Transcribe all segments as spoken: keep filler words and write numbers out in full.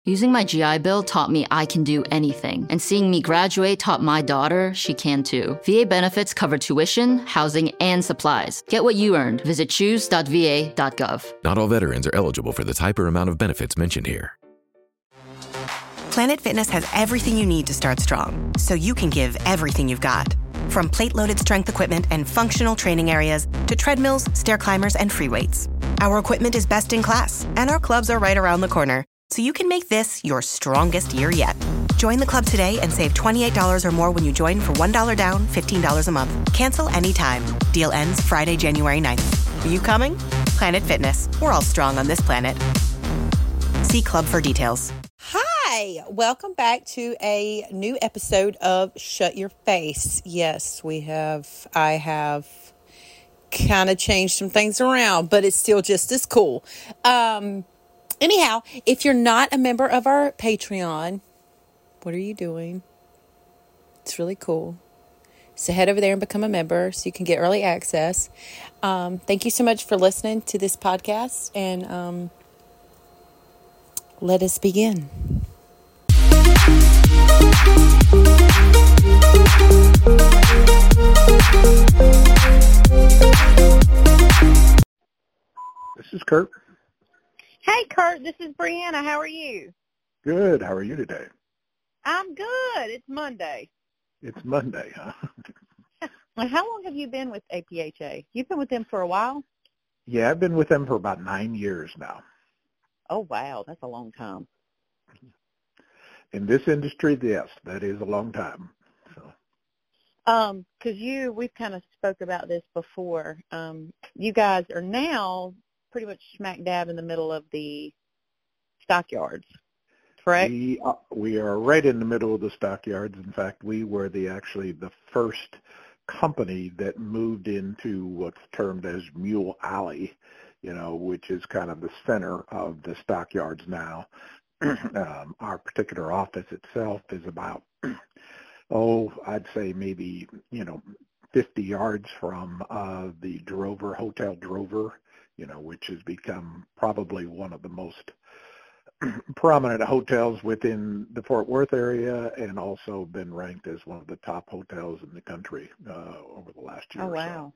Using my G I Bill taught me I can do anything, and seeing me graduate taught my daughter she can too. V A benefits cover tuition, housing, and supplies. Get what you earned. Visit choose dot v a dot gov. Not all veterans are eligible for the type or amount of benefits mentioned here. Planet Fitness has everything you need to start strong, so you can give everything you've got. From plate-loaded strength equipment and functional training areas to treadmills, stair climbers, and free weights. Our equipment is best in class, and our clubs are right around the corner, so you can make this your strongest year yet. Join the club today and save twenty-eight dollars or more when you join for one dollar down, fifteen dollars a month. Cancel anytime. Deal ends Friday, January ninth. Are you coming? Planet Fitness. We're all strong on this planet. See club for details. Hi, welcome back to a new episode of Shut Your Face. Yes, we have, I have kind of changed some things around, but it's still just as cool. Um, anyhow, if you're not a member of our Patreon, what are you doing? It's really cool. So head over there and become a member so you can get early access. Um, thank you so much for listening to this podcast, and um, let us begin. This is Kurt. Hey, Kurt, this is Brianna. How are you? Good. How are you today? I'm good. It's Monday. It's Monday, huh? Well, how long have you been with A P H A? You've been with them for a while? Yeah, I've been with them for about nine years now. Oh, wow. That's a long time. In this industry, yes, that is a long time. So, Um, because you, we've kind of spoke about this before. Um, you guys are now pretty much smack dab in the middle of the stockyards, correct? we uh, we are right in the middle of the stockyards. In fact, we were the actually the first company that moved into what's termed as Mule Alley, you know, which is kind of the center of the stockyards now. um, our particular office itself is about, oh, I'd say maybe, you know, fifty yards from uh, the Drover, Hotel Drover, you know, which has become probably one of the most prominent hotels within the Fort Worth area, and also been ranked as one of the top hotels in the country uh, over the last year Oh, or wow.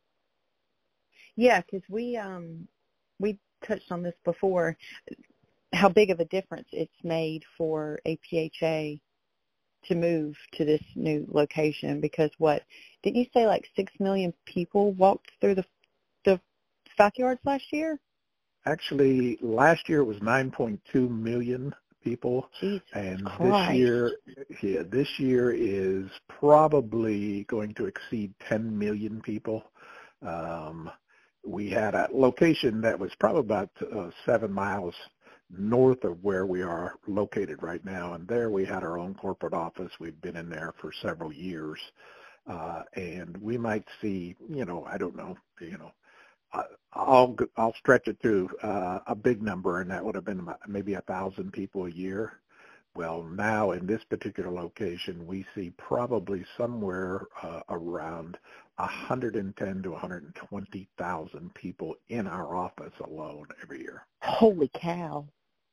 Yeah, because we, um, we touched on this before, how big of a difference it's made for A P H A to move to this new location, because what, didn't you say like six million people walked through the the stockyards last year? Actually, last year it was nine point two million people, Jesus and Christ. this year, yeah, this year is probably going to exceed ten million people. Um, we had a location that was probably about uh, seven miles north of where we are located right now, and there we had our own corporate office. We've been in there for several years, uh, and we might see, you know, I don't know, you know, I- I'll I'll stretch it to uh, a big number, and that would have been about maybe a thousand people a year. Well, now in this particular location, we see probably somewhere uh, around one hundred ten to one hundred twenty thousand people in our office alone every year. Holy cow.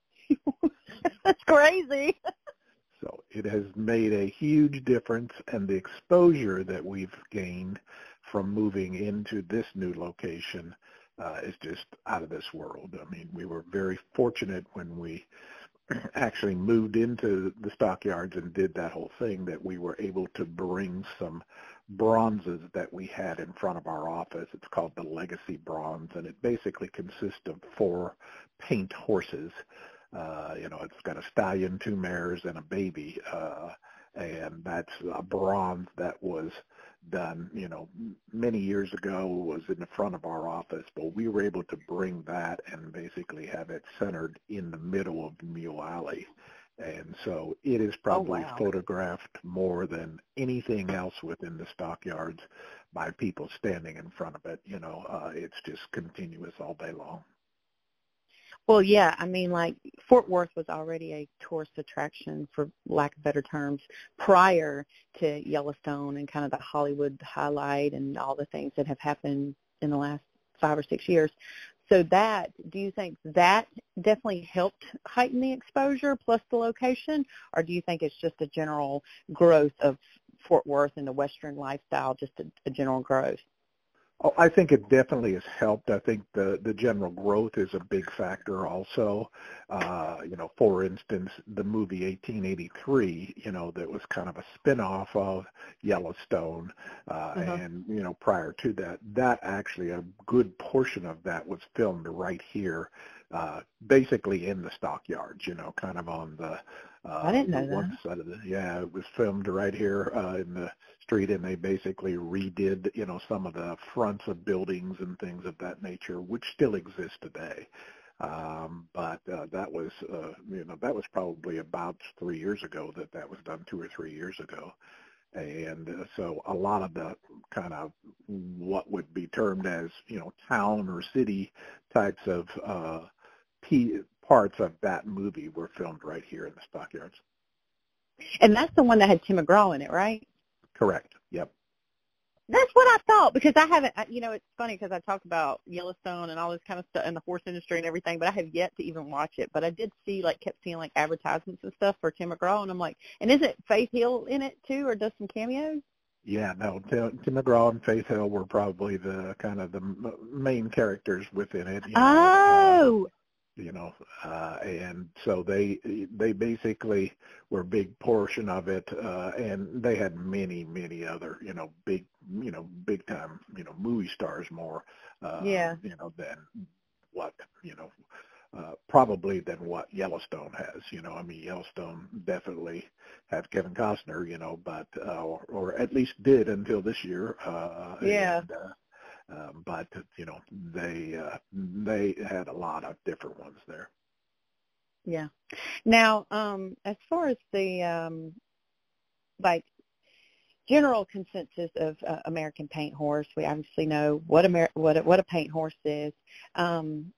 That's crazy. So it has made a huge difference, and the exposure that we've gained from moving into this new location uh, is just out of this world. I mean, we were very fortunate when we actually moved into the stockyards and did that whole thing, that we were able to bring some bronzes that we had in front of our office. It's called the Legacy Bronze, and it basically consists of four paint horses. Uh, you know, it's got a stallion, two mares, and a baby, uh, and that's a bronze that was done, you know, many years ago, was in the front of our office, but we were able to bring that and basically have it centered in the middle of Mule Alley. And so it is probably Oh, wow. photographed more than anything else within the stockyards by people standing in front of it. You know, uh, it's just continuous all day long. Well, yeah, I mean, like, Fort Worth was already a tourist attraction, for lack of better terms, prior to Yellowstone and kind of the Hollywood highlight and all the things that have happened in the last five or six years. So that, do you think that definitely helped heighten the exposure plus the location, or do you think it's just a general growth of Fort Worth and the Western lifestyle, just a, a general growth? Oh, I think it definitely has helped. I think the, the general growth is a big factor also. Uh, you know, for instance, the movie eighteen eighty-three, you know, that was kind of a spin-off of Yellowstone. Uh, uh-huh. And, you know, prior to that, that actually a good portion of that was filmed right here, uh, basically in the stockyards, you know, kind of on the, uh, I didn't know the one that. side of the, yeah, it was filmed right here uh, in the street, and they basically redid, you know, some of the fronts of buildings and things of that nature, which still exist today. Um, but uh, that was, uh, you know, that was probably about three years ago that that was done, two or three years ago. And uh, so a lot of the kind of what would be termed as, you know, town or city types of uh, p- parts of that movie were filmed right here in the stockyards. And that's the one that had Tim McGraw in it, right? Correct. Yep. That's what I thought, because I haven't, you know, it's funny because I talk about Yellowstone and all this kind of stuff and the horse industry and everything, but I have yet to even watch it. But I did see, like, kept seeing, like, advertisements and stuff for Tim McGraw, and I'm like, and isn't Faith Hill in it, too, or does some cameos? Yeah, no, Tim, Tim McGraw and Faith Hill were probably the kind of the m- main characters within it. You know, oh! Uh, you know, uh, and so they they basically were a big portion of it, uh, and they had many, many other, you know, big, you know, big time, you know, movie stars more, uh, yeah. you know, than what, you know, uh, probably than what Yellowstone has. You know, I mean, Yellowstone definitely had Kevin Costner, you know, but uh, or, or at least did until this year. Uh, yeah. And, uh, Um, but you know, they uh, they had a lot of different ones there. Yeah. Now, um, as far as the um, like general consensus of uh, American Paint Horse, we obviously know what Amer- what a, what a paint horse is. Um,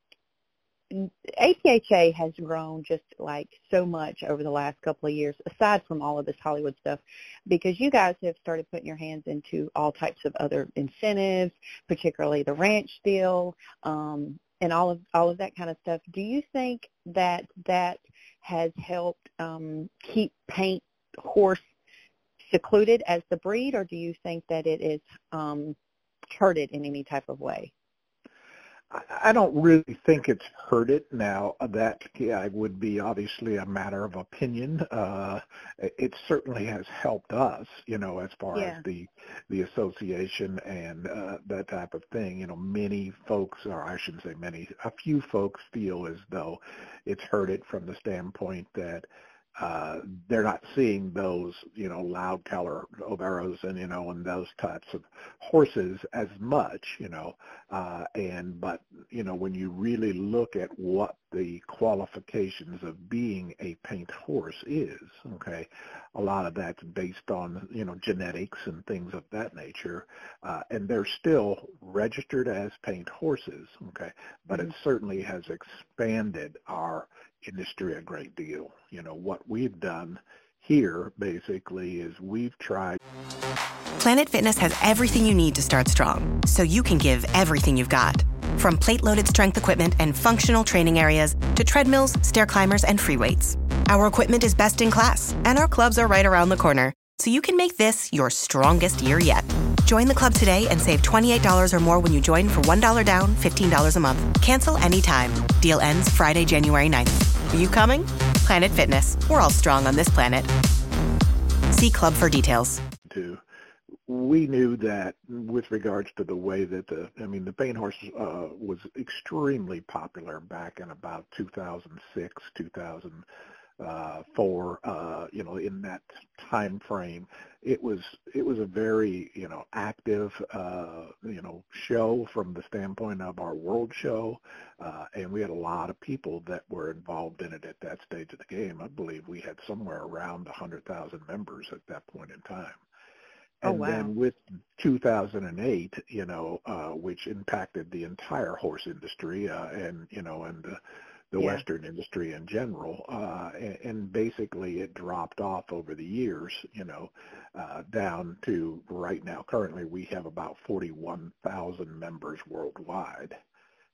A P H A has grown just like so much over the last couple of years, aside from all of this Hollywood stuff, because you guys have started putting your hands into all types of other incentives, particularly the ranch deal, um, and all of all of that kind of stuff. Do you think that that has helped um, keep paint horse secluded as the breed, or do you think that it is um, hurt it in any type of way? I don't really think it's hurt it. Now, that yeah, would be obviously a matter of opinion. Uh, it certainly has helped us, you know, as far yeah. as the the association and uh, that type of thing. You know, many folks, or I shouldn't say many, a few folks feel as though it's hurt it from the standpoint that uh, they're not seeing those, you know, loud color Overos and, you know, and those types of horses as much, you know, uh, and, but, you know, when you really look at what the qualifications of being a paint horse is, okay, a lot of that's based on, you know, genetics and things of that nature, uh, and they're still registered as paint horses, okay, but mm-hmm. it certainly has expanded our industry a great deal. You know, what we've done here basically is we've tried. Planet Fitness has everything you need to start strong, so you can give everything you've got. From plate-loaded strength equipment and functional training areas to treadmills, stair climbers, and free weights. Our equipment is best in class, and our clubs are right around the corner, so you can make this your strongest year yet. Join the club today and save twenty-eight dollars or more when you join for one dollar down, fifteen dollars a month. Cancel anytime. Deal ends Friday, January ninth. Are you coming? Planet Fitness. We're all strong on this planet. See club for details. To, we knew that with regards to the way that the, I mean, the paint horse uh, was extremely popular back in about two thousand six, two thousand four, uh, you know, in that time frame. It was it was a very, you know, active, uh, you know, show from the standpoint of our world show, uh, and we had a lot of people that were involved in it at that stage of the game. I believe we had somewhere around one hundred thousand members at that point in time. And oh, wow. then with two thousand eight, you know, uh, which impacted the entire horse industry, uh, and, you know, and the the yeah. Western industry in general, uh, and, and basically it dropped off over the years, you know, uh, down to right now. Currently, we have about forty-one thousand members worldwide.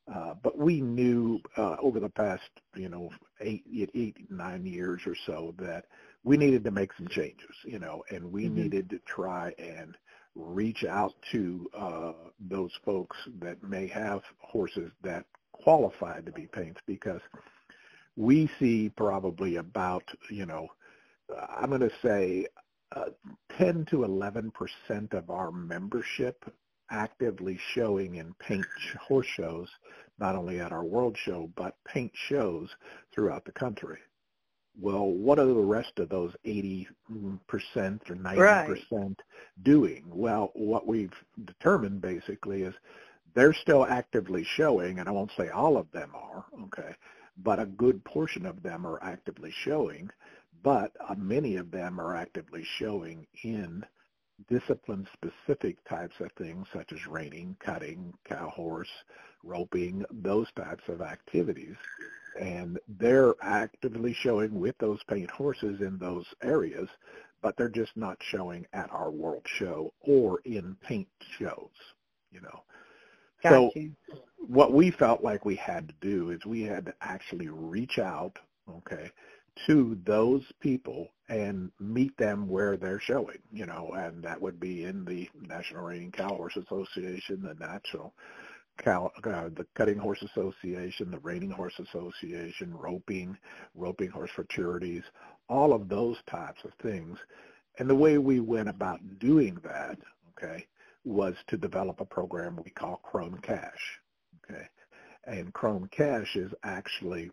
Uh, but we knew uh, over the past, you know, eight, eight, nine years or so that we needed to make some changes, you know, and we mm-hmm. needed to try and reach out to uh, those folks that may have horses that qualified to be paints, because we see probably about, you know, I'm going to say uh, ten to eleven percent of our membership actively showing in paint horse shows, not only at our world show, but paint shows throughout the country. Well, what are the rest of those eighty percent or ninety percent right. doing? Well, what we've determined basically is they're still actively showing, and I won't say all of them are, okay, but a good portion of them are actively showing, but uh, many of them are actively showing in discipline-specific types of things such as reining, cutting, cow horse, roping, those types of activities. And they're actively showing with those paint horses in those areas, but they're just not showing at our world show or in paint shows, you know. Got so you. What we felt like we had to do is we had to actually reach out, okay, to those people and meet them where they're showing, you know, and that would be in the National Reining Cow Horse Association, the National Cow, uh, the Cutting Horse Association, the Reining Horse Association, roping, roping horse fraternities, all of those types of things. And the way we went about doing that, okay, was to develop a program we call Chrome Cash, okay, and Chrome Cash is actually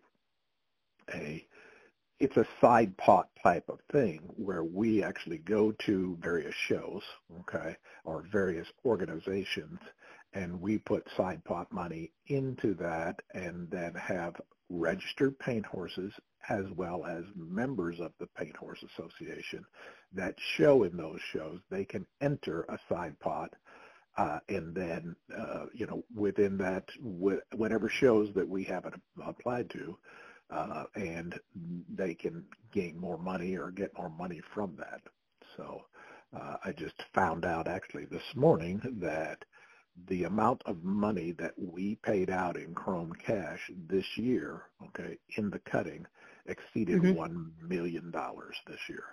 a It's a side pot type of thing where we actually go to various shows, okay, or various organizations, and we put side pot money into that and then have registered paint horses as well as members of the Paint Horse Association that show in those shows. They can enter a side pot uh, and then, uh, you know, within that, wh- whatever shows that we haven't applied to, Uh, and they can gain more money or get more money from that. So uh, I just found out actually this morning that the amount of money that we paid out in Chrome Cash this year, okay, in the cutting exceeded mm-hmm. one million dollars this year.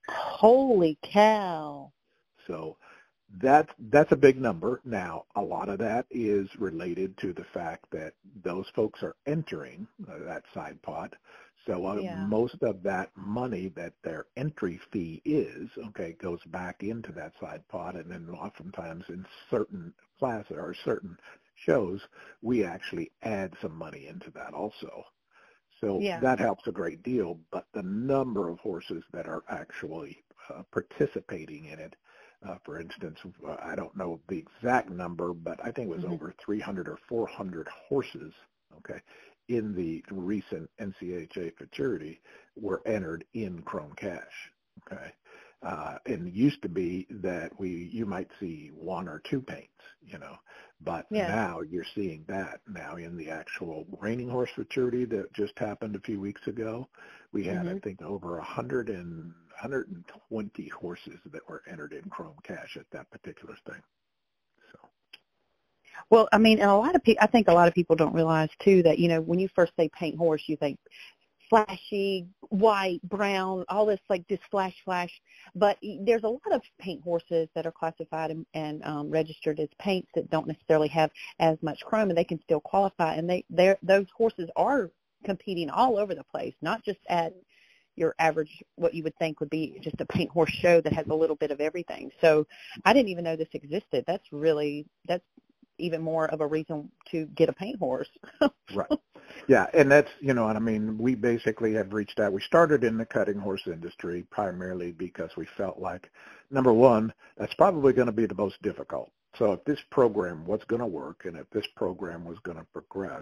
Holy cow. So That, that's a big number. Now, a lot of that is related to the fact that those folks are entering uh, that side pot. So uh, yeah. most of that money that their entry fee is, okay, goes back into that side pot. And then oftentimes in certain classes or certain shows, we actually add some money into that also. So yeah. that helps a great deal. But the number of horses that are actually uh, participating in it, Uh, for instance, uh, I don't know the exact number, but I think it was mm-hmm. over three hundred or four hundred horses, okay, in the recent N C H A futurity were entered in Chrome Cash, okay. Uh, and it used to be that we you might see one or two paints, you know, but yeah. now you're seeing that now in the actual reining horse futurity that just happened a few weeks ago. We had, mm-hmm. I think, over a hundred and one hundred twenty horses that were entered in Chrome Cash at that particular thing. So, well, I mean, and a lot of people, I think a lot of people don't realize too that, you know, when you first say paint horse, you think flashy, white, brown, all this like just flash, flash. But there's a lot of paint horses that are classified and, and um, registered as paints that don't necessarily have as much chrome, and they can still qualify. And they, they're, those horses are competing all over the place, not just at your average, what you would think would be just a paint horse show that has a little bit of everything. So I didn't even know this existed. That's really, that's even more of a reason to get a paint horse. Right. Yeah, and that's, you know, and I mean, we basically have reached out. We started in the cutting horse industry primarily because we felt like, number one, that's probably going to be the most difficult. So if this program was going to work and if this program was going to progress,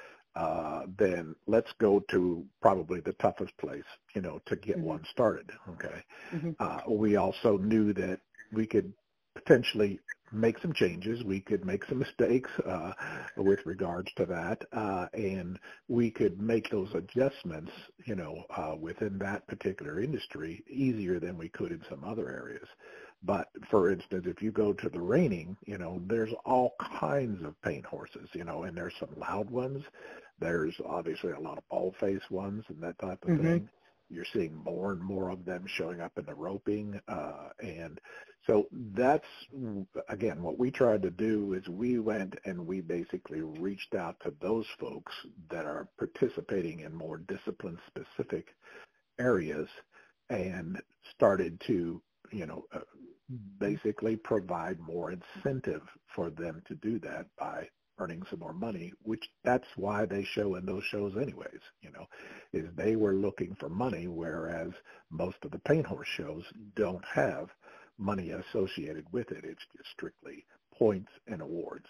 uh, then let's go to probably the toughest place, you know, to get mm-hmm. one started, okay? Mm-hmm. Uh, we also knew that we could potentially make some changes. We could make some mistakes uh, with regards to that, uh, and we could make those adjustments, you know, uh, within that particular industry easier than we could in some other areas. But for instance, if you go to the reining, you know, there's all kinds of paint horses, you know, and there's some loud ones. There's obviously a lot of bald-faced ones and that type of Mm-hmm. thing. You're seeing more and more of them showing up in the roping. Uh, and so that's, again, what we tried to do is we went and we basically reached out to those folks that are participating in more discipline-specific areas and started to, you know, uh, basically provide more incentive for them to do that by earning some more money, which that's why they show in those shows anyways, you know, is they were looking for money, whereas most of the paint horse shows don't have money associated with it. It's just strictly points and awards.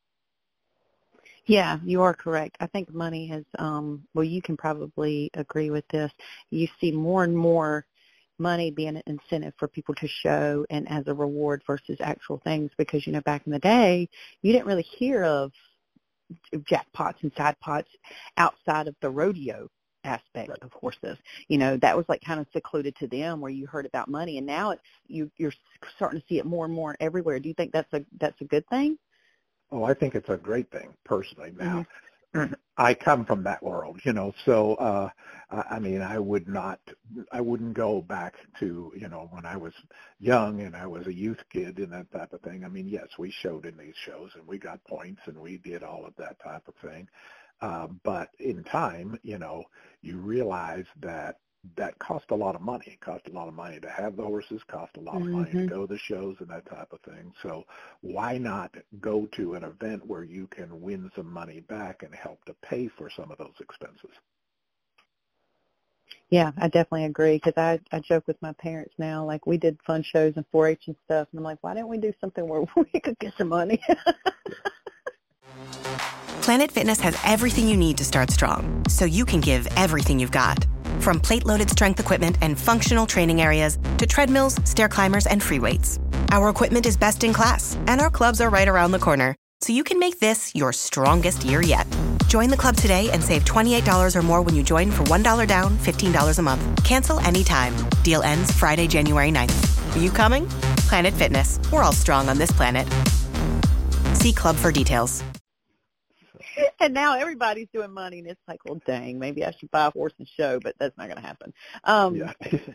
Yeah, you are correct. I think money has, um, well, you can probably agree with this. You see more and more money being an incentive for people to show and as a reward versus actual things, because, you know, back in the day, you didn't really hear of jackpots and side pots outside of the rodeo aspect Right. of horses. You know, that was like kind of secluded to them where you heard about money, and now it's you you're starting to see it more and more everywhere. Do you think that's a that's a good thing? Oh, I think it's a great thing personally. Now, Mm-hmm. I come from that world, you know, so, uh, I, I mean, I would not, I wouldn't go back to, you know, when I was young and I was a youth kid and that type of thing. I mean, yes, we showed in these shows and we got points and we did all of that type of thing. Uh, but in time, you know, you realize that that cost a lot of money. It cost a lot of money to have the horses, cost a lot of money to Mm-hmm. go to the shows and that type of thing. So why not go to an event where you can win some money back and help to pay for some of those expenses? Yeah, I definitely agree, because I, I joke with my parents now, like we did fun shows and four H and stuff, and I'm like, why didn't we do something where we could get some money? Planet Fitness has everything you need to start strong, so you can give everything you've got. From plate-loaded strength equipment and functional training areas to treadmills, stair climbers, and free weights. Our equipment is best in class, and our clubs are right around the corner, so you can make this your strongest year yet. Join the club today and save twenty-eight dollars or more when you join for one dollar down, fifteen dollars a month. Cancel anytime. Deal ends Friday, January ninth. Are you coming? Planet Fitness. We're all strong on this planet. See club for details. And now everybody's doing money, and it's like, well, dang, maybe I should buy a horse and show, but that's not going to happen. Um, Yeah.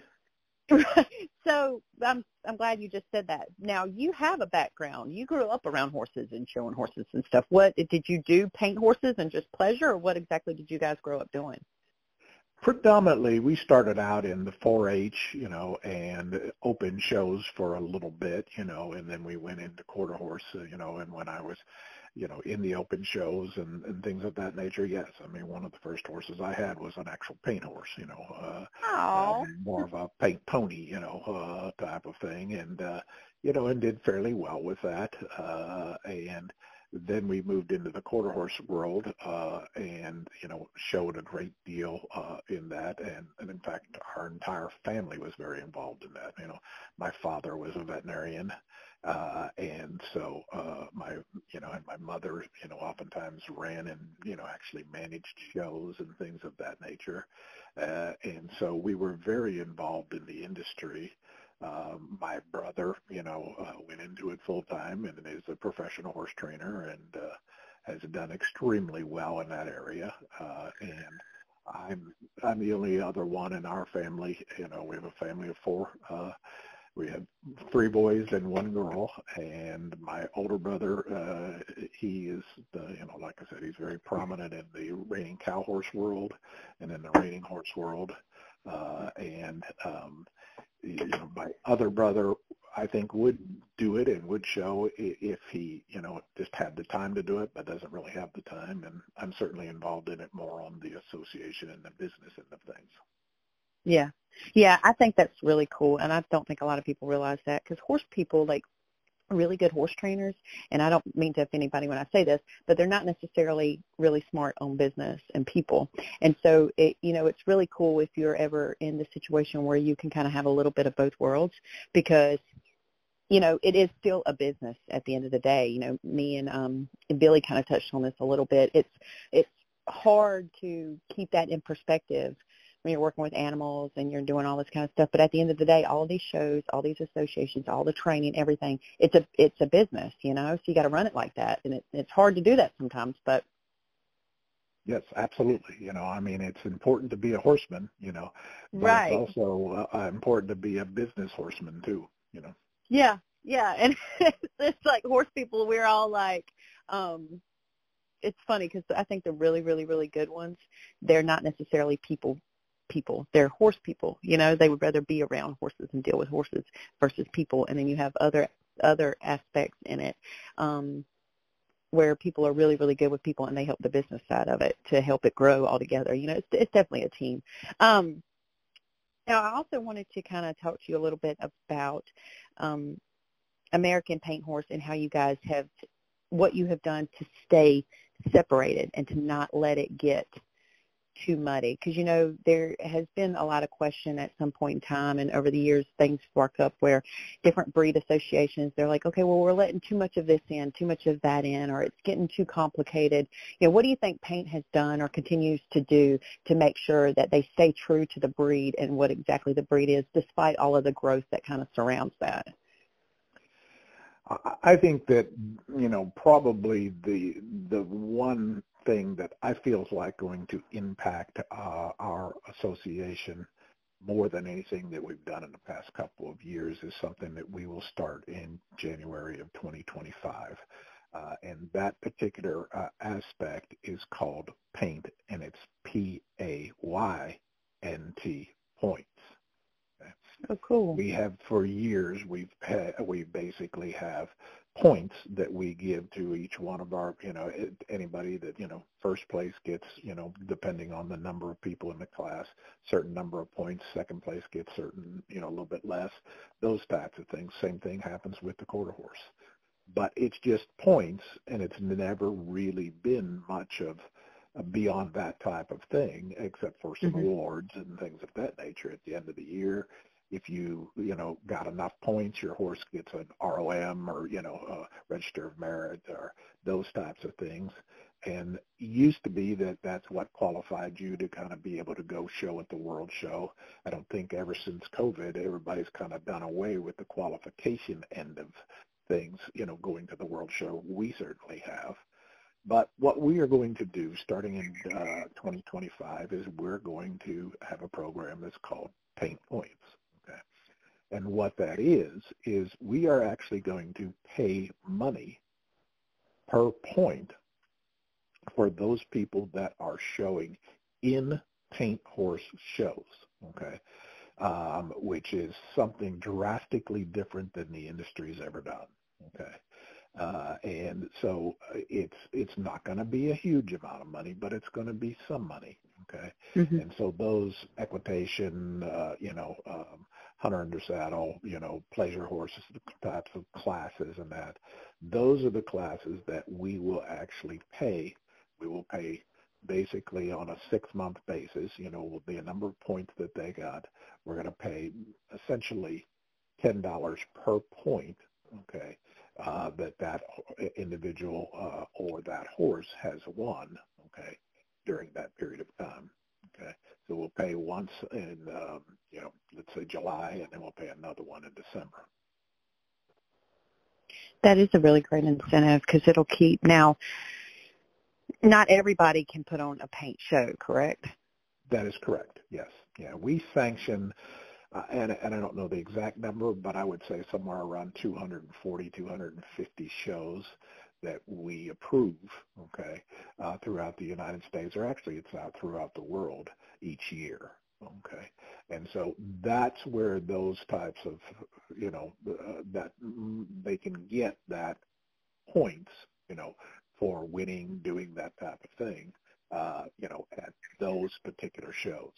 So I'm I'm glad you just said that. Now, you have a background. You grew up around horses and showing horses and stuff. What did you do? Paint horses and just pleasure, or what exactly did you guys grow up doing? Predominantly, we started out in the four H, you know, and open shows for a little bit, you know, and then we went into quarter horse, uh, you know, and when I was, you know, in the open shows and, and things of that nature, yes. I mean, one of the first horses I had was an actual paint horse, you know, uh, uh, more of a paint pony, you know, uh, type of thing, and, uh, you know, and did fairly well with that, uh, and then we moved into the quarter horse world, uh, and, you know, showed a great deal, uh, in that. And, and in fact, our entire family was very involved in that. You know, my father was a veterinarian. Uh, and so, uh, my, you know, and my mother, you know, oftentimes ran and, you know, actually managed shows and things of that nature. Uh, and so we were very involved in the industry. Um, my brother, you know, uh, went into it full time and is a professional horse trainer and uh, has done extremely well in that area. Uh, and I'm I'm the only other one in our family. You know, we have a family of four. Uh, we have three boys and one girl. And my older brother, uh, he is, the, you know, like I said, he's very prominent in the reining cow horse world and in the reining horse world. Uh, and um, you know, my other brother, I think, would do it and would show if he, you know, just had the time to do it, but doesn't really have the time. And I'm certainly involved in it more on the association and the business end of things. Yeah. Yeah, I think that's really cool, and I don't think a lot of people realize that, because horse people, like, really good horse trainers, and I don't mean to offend anybody when I say this, but they're not necessarily really smart on business and people. And so, it, you know, it's really cool if you're ever in the situation where you can kind of have a little bit of both worlds, because, you know, it is still a business at the end of the day. You know, me and, um, and Billy kind of touched on this a little bit. It's it's hard to keep that in perspective when you're working with animals and you're doing all this kind of stuff. But at the end of the day, all these shows, all these associations, all the training, everything, it's a it's a business, you know. So you got to run it like that, and it, it's hard to do that sometimes. But yes, absolutely. You know, I mean, it's important to be a horseman, you know, but right. it's also uh, important to be a business horseman too, you know. Yeah, yeah, and it's like horse people. We're all like. Um, it's funny because I think the really, really, really good ones, they're not necessarily people people. They're horse people. You know, they would rather be around horses and deal with horses versus people. And then you have other other aspects in it um, where people are really, really good with people and they help the business side of it to help it grow all together. You know, it's, it's definitely a team. Um, now, I also wanted to kind of talk to you a little bit about um, American Paint Horse and how you guys have, what you have done to stay separated and to not let it get too muddy. Because, you know, there has been a lot of question at some point in time, and over the years things spark up where different breed associations, they're like, okay, well, we're letting too much of this in, too much of that in, or it's getting too complicated. You know, what do you think paint has done or continues to do to make sure that they stay true to the breed and what exactly the breed is, despite all of the growth that kind of surrounds that? I think that, you know, probably the the one thing that I feel is like going to impact uh, our association more than anything that we've done in the past couple of years is something that we will start in January of twenty twenty-five. Uh, and that particular uh, aspect is called paint, and it's P A Y N T, points. Oh, cool. We have for years, we've had, we basically have points that we give to each one of our, you know, anybody that, you know, first place gets, you know, depending on the number of people in the class, certain number of points, second place gets certain, you know, a little bit less, those types of things. Same thing happens with the quarter horse. But it's just points, and it's never really been much of beyond that type of thing, except for some mm-hmm. awards and things of that nature at the end of the year. If you, you know, got enough points, your horse gets an R O M or, you know, a Register of Merit or those types of things. And it used to be that that's what qualified you to kind of be able to go show at the World Show. I don't think ever since COVID, everybody's kind of done away with the qualification end of things, you know, going to the World Show. We certainly have. But what we are going to do starting in uh, twenty twenty-five is we're going to have a program that's called Paint Points. Okay. And what that is, is we are actually going to pay money per point for those people that are showing in paint horse shows, okay, um, which is something drastically different than the industry's ever done, okay. Uh, and so it's it's not going to be a huge amount of money, but it's going to be some money, okay? Mm-hmm. And so those equitation, uh, you know, um, hunter under saddle, you know, pleasure horses, types of classes and that, those are the classes that we will actually pay. We will pay basically on a six-month basis, you know, will be a number of points that they got. We're going to pay essentially ten dollars per point, okay, Uh, that that individual uh, or that horse has won, okay, during that period of time, okay. So we'll pay once in, um, you know, let's say July, and then we'll pay another one in December. That is a really great incentive because it'll keep, now, not everybody can put on a paint show, correct? That is correct, yes. Yeah, we sanction Uh, and, and I don't know the exact number, but I would say somewhere around two hundred forty, two hundred fifty shows that we approve, okay, uh, throughout the United States, or actually it's out throughout the world each year, okay. And so that's where those types of, you know, uh, that they can get that points, you know, for winning, doing that type of thing, uh, you know, at those particular shows.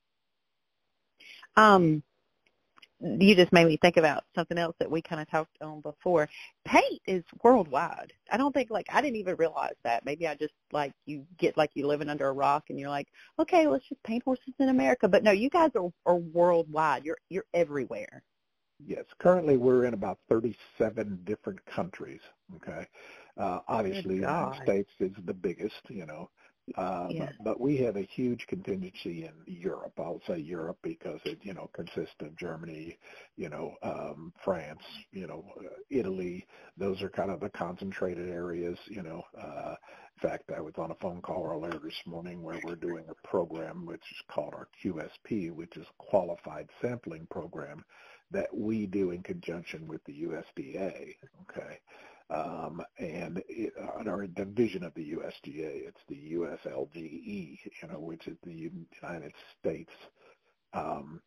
Um, you just made me think about something else that we kind of talked on before. Paint is worldwide. I don't think, like, I didn't even realize that. Maybe I just, like, you get like you living under a rock and you're like, okay, let's just paint horses in America. But no, you guys are, are worldwide. You're you're everywhere. Yes, currently we're in about thirty-seven different countries, okay. Uh, obviously, the United States is the biggest, you know. Uh, Yeah. but, but we have a huge contingency in Europe. I'll say Europe because it, you know, consists of Germany, you know, um, France, you know, uh, Italy. Those are kind of the concentrated areas, you know. Uh, in fact, I was on a phone call earlier this morning where we're doing a program which is called our Q S P, which is Qualified Sampling Program, that we do in conjunction with the U S D A, okay? Um, and it, uh, or a division of the U S D A, it's the U S L G E, you know, which is the United States um,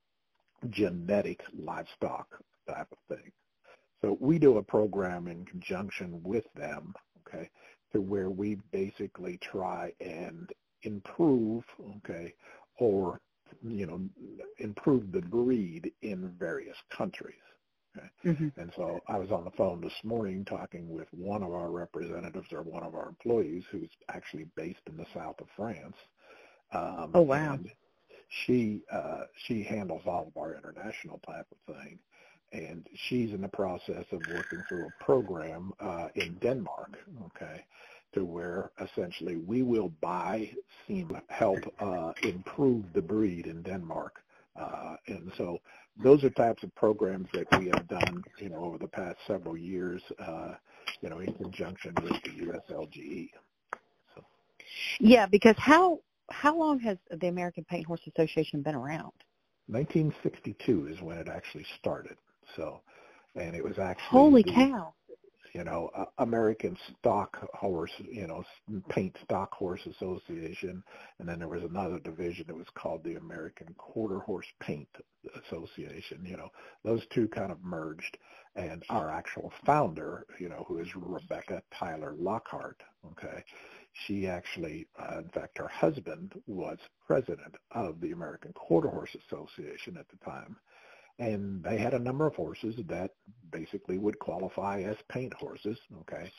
Genetic Livestock type of thing. So we do a program in conjunction with them, okay, to where we basically try and improve, okay, or, you know, improve the breed in various countries. Okay. Mm-hmm. And so I was on the phone this morning talking with one of our representatives or one of our employees who's actually based in the south of France. Um, Oh, wow. And she, uh, she handles all of our international type of thing. And she's in the process of working through a program uh, in Denmark, okay, to where essentially we will buy semen, help uh, improve the breed in Denmark. Uh, and so those are types of programs that we have done, you know, over the past several years, uh, you know, in conjunction with the U S L G E. So. Yeah, because how how long has the American Paint Horse Association been around? nineteen sixty-two is when it actually started. So, and it was actually Holy the, cow. you know, uh, American Stock Horse, you know, Paint Stock Horse Association, and then there was another division that was called the American Quarter Horse Paint Association. You know, those two kind of merged, and our actual founder, you know, who is Rebecca Tyler Lockhart, okay, she actually, uh, in fact, her husband was president of the American Quarter Horse Association at the time. And they had a number of horses that basically would qualify as paint horses, okay?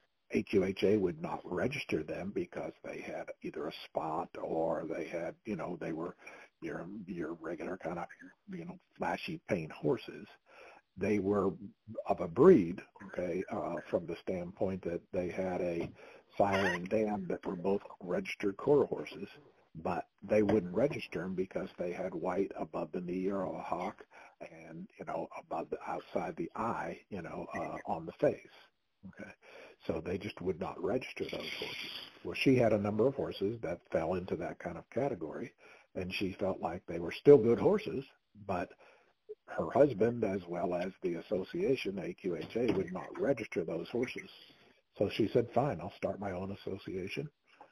A Q H A would not register them because they had either a spot or they had, you know, they were your your regular kind of, you know, flashy paint horses. They were of a breed, okay, uh, from the standpoint that they had a sire and dam that were both registered quarter horses, but they wouldn't register them because they had white above the knee or a hock and, you know, above the outside the eye, you know, uh, on the face. Okay. So they just would not register those horses. Well, she had a number of horses that fell into that kind of category, and she felt like they were still good horses, but her husband, as well as the association, A Q H A, would not register those horses. So she said, fine, I'll start my own association.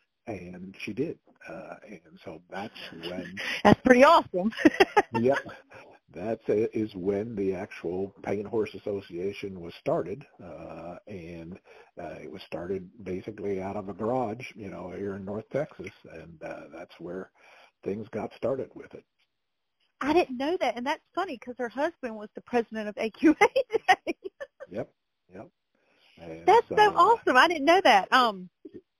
And she did. Uh, and so that's when... That's pretty awesome. Yep. That is when the actual Paint Horse Association was started, uh, and uh, it was started basically out of a garage, you know, here in North Texas, and uh, that's where things got started with it. I didn't know that, and that's funny because her husband was the president of A Q H A. Yep, yep. And That's so, so awesome. I didn't know that. Um,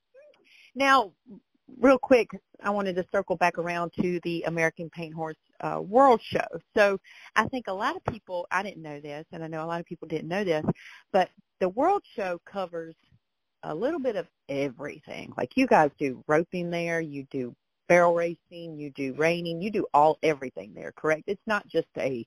now, real quick, I wanted to circle back around to the American Paint Horse uh, World Show. So I think a lot of people, I didn't know this, and I know a lot of people didn't know this, but the World Show covers a little bit of everything. Like you guys do roping there, you do barrel racing, you do reining, you do all everything there, correct? It's not just a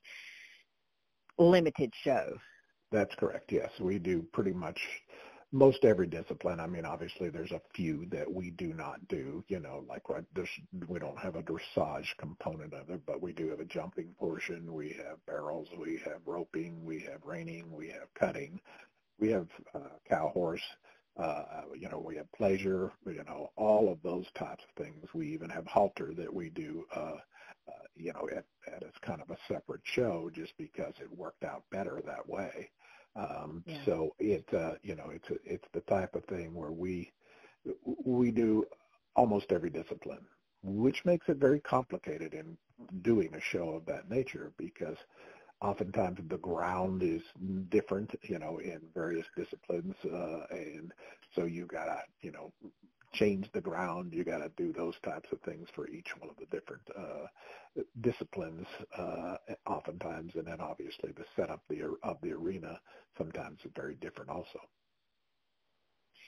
limited show. That's correct, yes. We do pretty much most every discipline. I mean, obviously there's a few that we do not do, you know, like there's, we don't have a dressage component of it, but we do have a jumping portion. We have barrels, we have roping, we have reining, we have cutting, we have uh, cow horse, uh, you know, we have pleasure, you know, all of those types of things. We even have halter that we do, uh, uh, you know, at, at as kind of a separate show just because it worked out better that way. Um, yeah. So it, uh, you know, it's a, it's the type of thing where we we do almost every discipline, which makes it very complicated in doing a show of that nature because oftentimes the ground is different, you know, in various disciplines, uh, and so you gotta, you know, change the ground. You got to do those types of things for each one of the different uh, disciplines, uh, oftentimes, and then obviously the setup the, of the arena sometimes is very different also.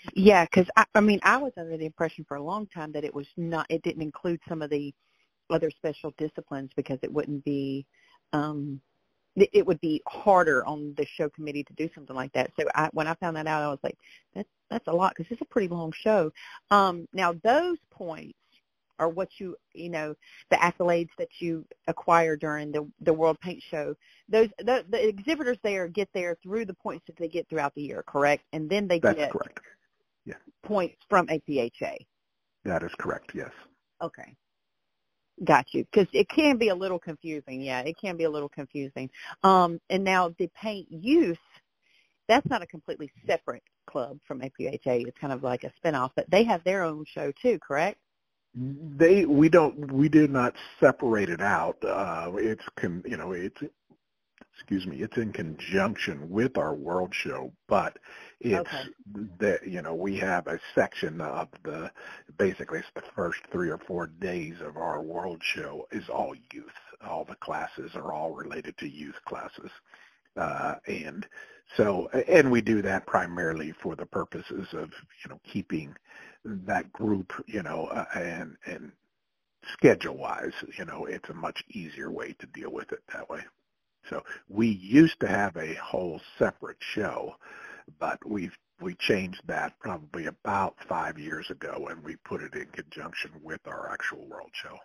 Yeah, because I, I mean, I was under the impression for a long time that it was not, it didn't include some of the other special disciplines because it wouldn't be, um, it, it would be harder on the show committee to do something like that. So I, when I found that out, I was like, that's that's a lot because it's a pretty long show. Um, now those points are what you, you know, the accolades that you acquire during the the World Paint Show. Those the, the exhibitors there get there through the points that they get throughout the year, correct? And then they That's get correct. Yeah. points from A P H A. That is correct, yes. Okay. Got you. Because it can be a little confusing. Yeah, it can be a little confusing. Um, and now the Paint Youth, that's not a completely separate club from A P H A. It's kind of like a spinoff, but they have their own show too, correct? They we don't we do not separate it out. Uh, it's con, you know it's excuse me it's in conjunction with our World Show, but it's Okay. the you know we have a section of the basically it's the first three or four days of our World Show is all youth. All the classes are all related to youth classes, uh, and so and we do that primarily for the purposes of you know keeping that group, you know, uh, and and schedule-wise, you know, it's a much easier way to deal with it that way. So we used to have a whole separate show, but we've we changed that probably about five years ago, and we put it in conjunction with our actual World Show.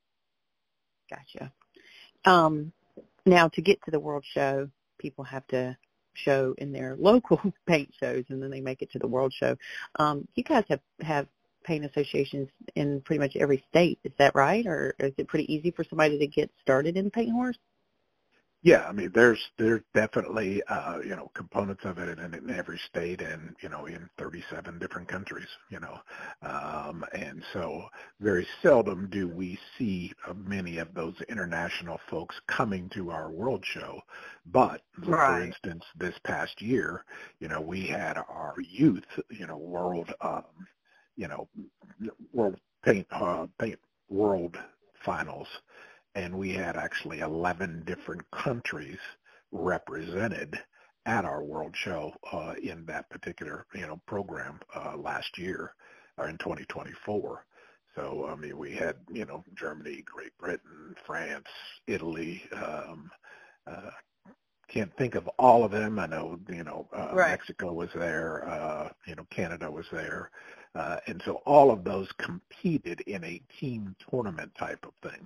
Gotcha. Um, now, to get to the World Show, people have to show in their local paint shows, and then they make it to the World Show. Um, you guys have, have paint associations in pretty much every state. Is that right? Or is it pretty easy for somebody to get started in Paint Horse? Yeah, I mean, there's there's definitely uh, you know components of it in, in every state and you know in thirty-seven different countries, you know, um, and so very seldom do we see uh, many of those international folks coming to our World Show. But for Right. instance, this past year, you know, we had our youth, you know, world, um, you know, world paint uh, paint world finals. And we had actually eleven different countries represented at our World Show uh, in that particular, you know, program uh, last year, or in twenty twenty-four. So, I mean, we had, you know, Germany, Great Britain, France, Italy. Um, uh, can't think of all of them. I know, you know, uh, Right. Mexico was there. Uh, you know, Canada was there. Uh, and so all of those competed in a team tournament type of thing.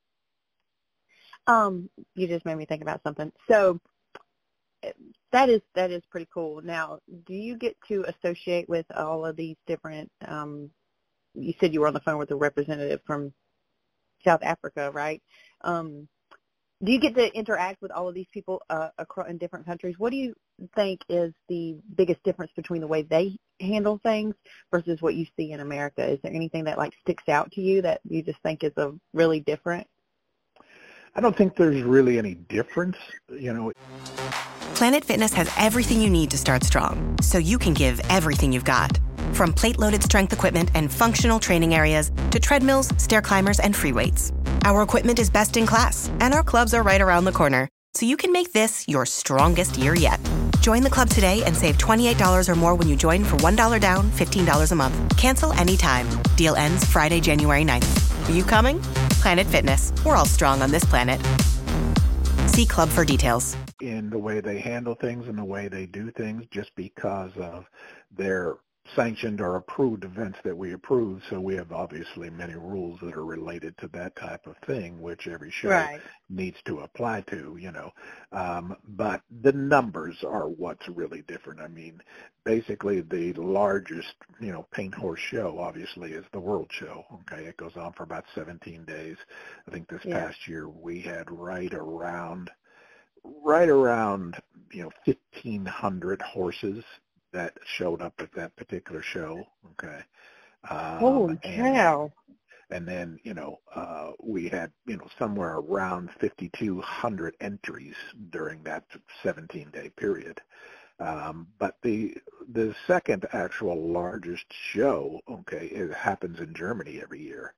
Um, you just made me think about something. So that is that is pretty cool. Now, do you get to associate with all of these different? Um, you said you were on the phone with a representative from South Africa, right? Um, do you get to interact with all of these people uh, across in different countries? What do you think is the biggest difference between the way they handle things versus what you see in America? Is there anything that like sticks out to you that you just think is a really different? I don't think there's really any difference, you know. Planet Fitness has everything you need to start strong, so you can give everything you've got. From plate-loaded strength equipment and functional training areas to treadmills, stair climbers, and free weights. Our equipment is best in class, and our clubs are right around the corner, so you can make this your strongest year yet. Join the club today and save twenty-eight dollars or more when you join for one dollar down, fifteen dollars a month. Cancel anytime. Deal ends Friday, January ninth. Are you coming? Planet Fitness. We're all strong on this planet. See club for details. In the way they handle things and the way they do things, just because of their sanctioned or approved events that we approve. So we have obviously many rules that are related to that type of thing, which every show Right. needs to apply to, you know. Um, but the numbers are what's really different. I mean, basically the largest, you know, Paint Horse show obviously is the World Show. Okay, it goes on for about seventeen days. I think this Yeah. past year we had right around, right around, you know, fifteen hundred horses that showed up at that particular show. Okay. Um, Holy and, cow. and then, you know, uh, we had, you know, somewhere around fifty-two hundred entries during that seventeen-day period. Um, but the the second actual largest show, okay, it happens in Germany every year.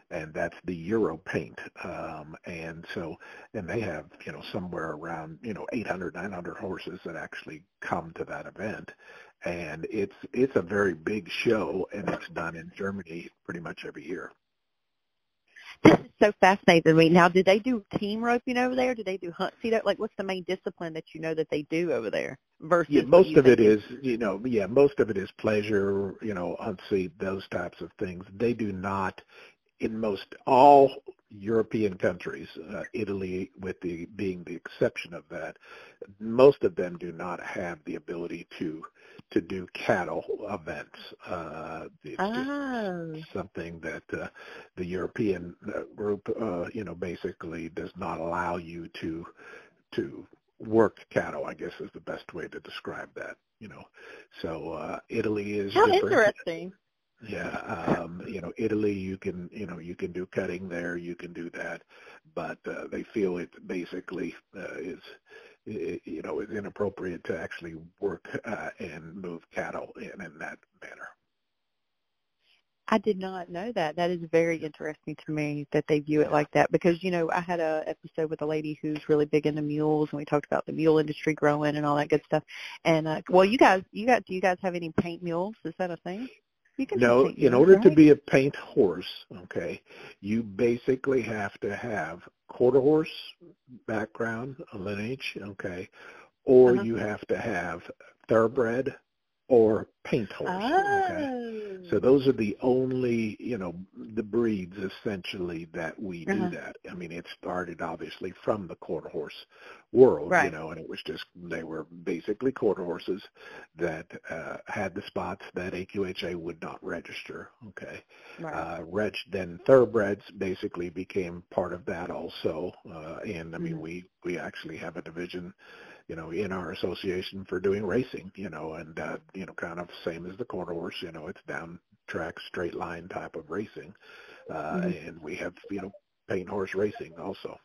and that's the Euro paint. Um, and so, and they have, you know, somewhere around, you know, eight hundred, nine hundred horses that actually come to that event. And it's it's a very big show, and it's done in Germany pretty much every year. This is so fascinating to me. Now, do they do team roping over there? Do they do hunt seat? Like, what's the main discipline that you know that they do over there? Versus yeah, most of it is, you know, yeah, most of it is pleasure, you know, hunt seat, those types of things. They do not, in most all European countries, uh, Italy with the being the exception of that, most of them do not have the ability to to do cattle events. Uh, it's oh. just something that uh, the European group, uh, you know, basically does not allow you to to work cattle, I guess is the best way to describe that, you know. So uh, Italy is How different. Interesting. Yeah, um, you know, Italy, you can, you know, you can do cutting there, you can do that, but uh, they feel it basically uh, is, you know, is inappropriate to actually work uh, and move cattle in, in that manner. I did not know that. That is very interesting to me that they view it like that because, you know, I had a episode with a lady who's really big into mules, and we talked about the mule industry growing and all that good stuff. And, uh, well, you guys, you got, do you guys have any paint mules? Is that a thing? You can no, paint in mules, order right? to be a paint horse, okay, you basically have to have quarter horse background, a lineage, okay, or Uh-huh. you have to have thoroughbred or paint horse. Oh. Okay? So those are the only, you know, the breeds essentially that we do Uh-huh. that. I mean, it started obviously from the quarter horse world, Right. you know, and it was just, they were basically quarter horses that uh, had the spots that A Q H A would not register. Okay. Right. Uh, reg, then thoroughbreds basically became part of that also. Uh, and I mean, Mm-hmm. we, we actually have a division, you know, in our association for doing racing, you know, and, uh, you know, kind of same as the quarter horse, you know, it's down track, straight line type of racing. Uh, Mm-hmm. and we have, you know, paint horse racing also.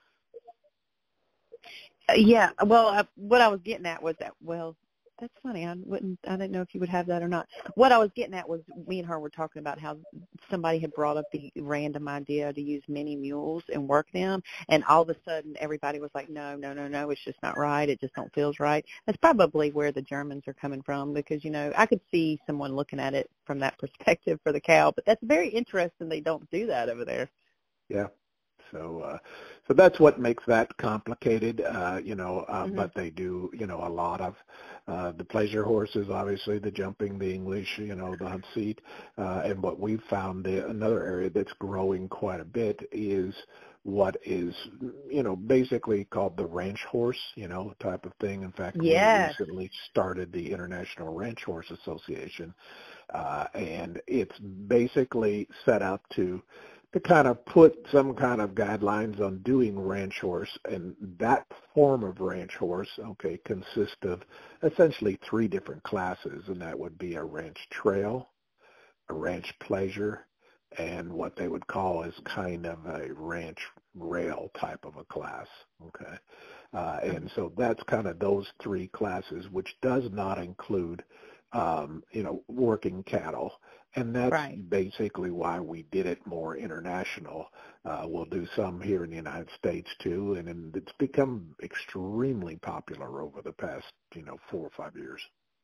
Uh, yeah. Well, uh, what I was getting at was that, well, that's funny. I wouldn't, I didn't know if you would have that or not. What I was getting at was me and her were talking about how somebody had brought up the random idea to use mini mules and work them. And all of a sudden everybody was like, no, no, no, no, it's just not right. It just don't feels right. That's probably where the Germans are coming from because, you know, I could see someone looking at it from that perspective for the cow, but that's very interesting. They don't do that over there. Yeah. So, uh, so that's what makes that complicated, uh, you know, uh, Mm-hmm. but they do, you know, a lot of, uh, the pleasure horses, obviously the jumping, the English, you know, the hunt seat. Uh, and what we've found, the, another area that's growing quite a bit is what is, you know, basically called the ranch horse, you know, type of thing. In fact, Yes. we recently started the International Ranch Horse Association, uh, and it's basically set up to, to kind of put some kind of guidelines on doing ranch horse, and that form of ranch horse, okay, consists of essentially three different classes, and that would be a ranch trail, a ranch pleasure, and what they would call is kind of a ranch rail type of a class, okay? Uh, and so that's kind of those three classes, which does not include, um, you know, working cattle. And that's Right. basically why we did it more international. Uh, we'll do some here in the United States too, and, and it's become extremely popular over the past, you know, four or five years.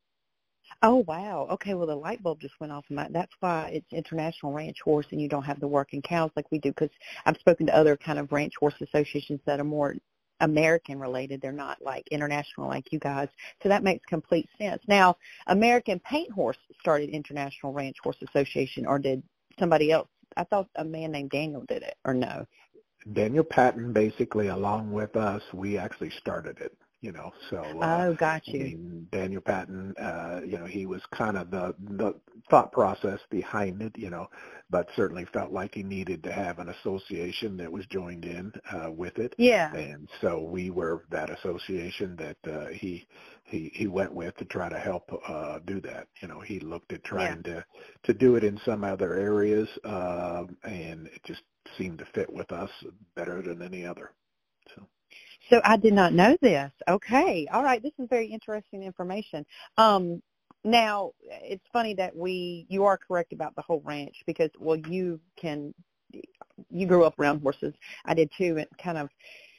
Oh, wow. Okay, well, the light bulb just went off in my, that's why it's International Ranch Horse and you don't have the working cows like we do, because I've spoken to other kind of ranch horse associations that are more American related. They're not like international like you guys. So that makes complete sense. Now, American Paint Horse started International Ranch Horse Association, or did somebody else? I thought a man named Daniel did it, or no? Daniel Patton, basically, along with us, we actually started it. You know, so uh, Oh, got you. I mean, Daniel Patton, uh, you know, he was kind of the the thought process behind it, you know, but certainly felt like he needed to have an association that was joined in uh, with it. Yeah. And so we were that association that uh, he he he went with to try to help uh, do that. You know, he looked at trying yeah. to to do it in some other areas, uh, and it just seemed to fit with us better than any other. So. So I did not know this. Okay. All right. This is very interesting information. Um, now, it's funny that we, you are correct about the whole ranch because, well, you can, you grew up around horses. I did too. It kind of,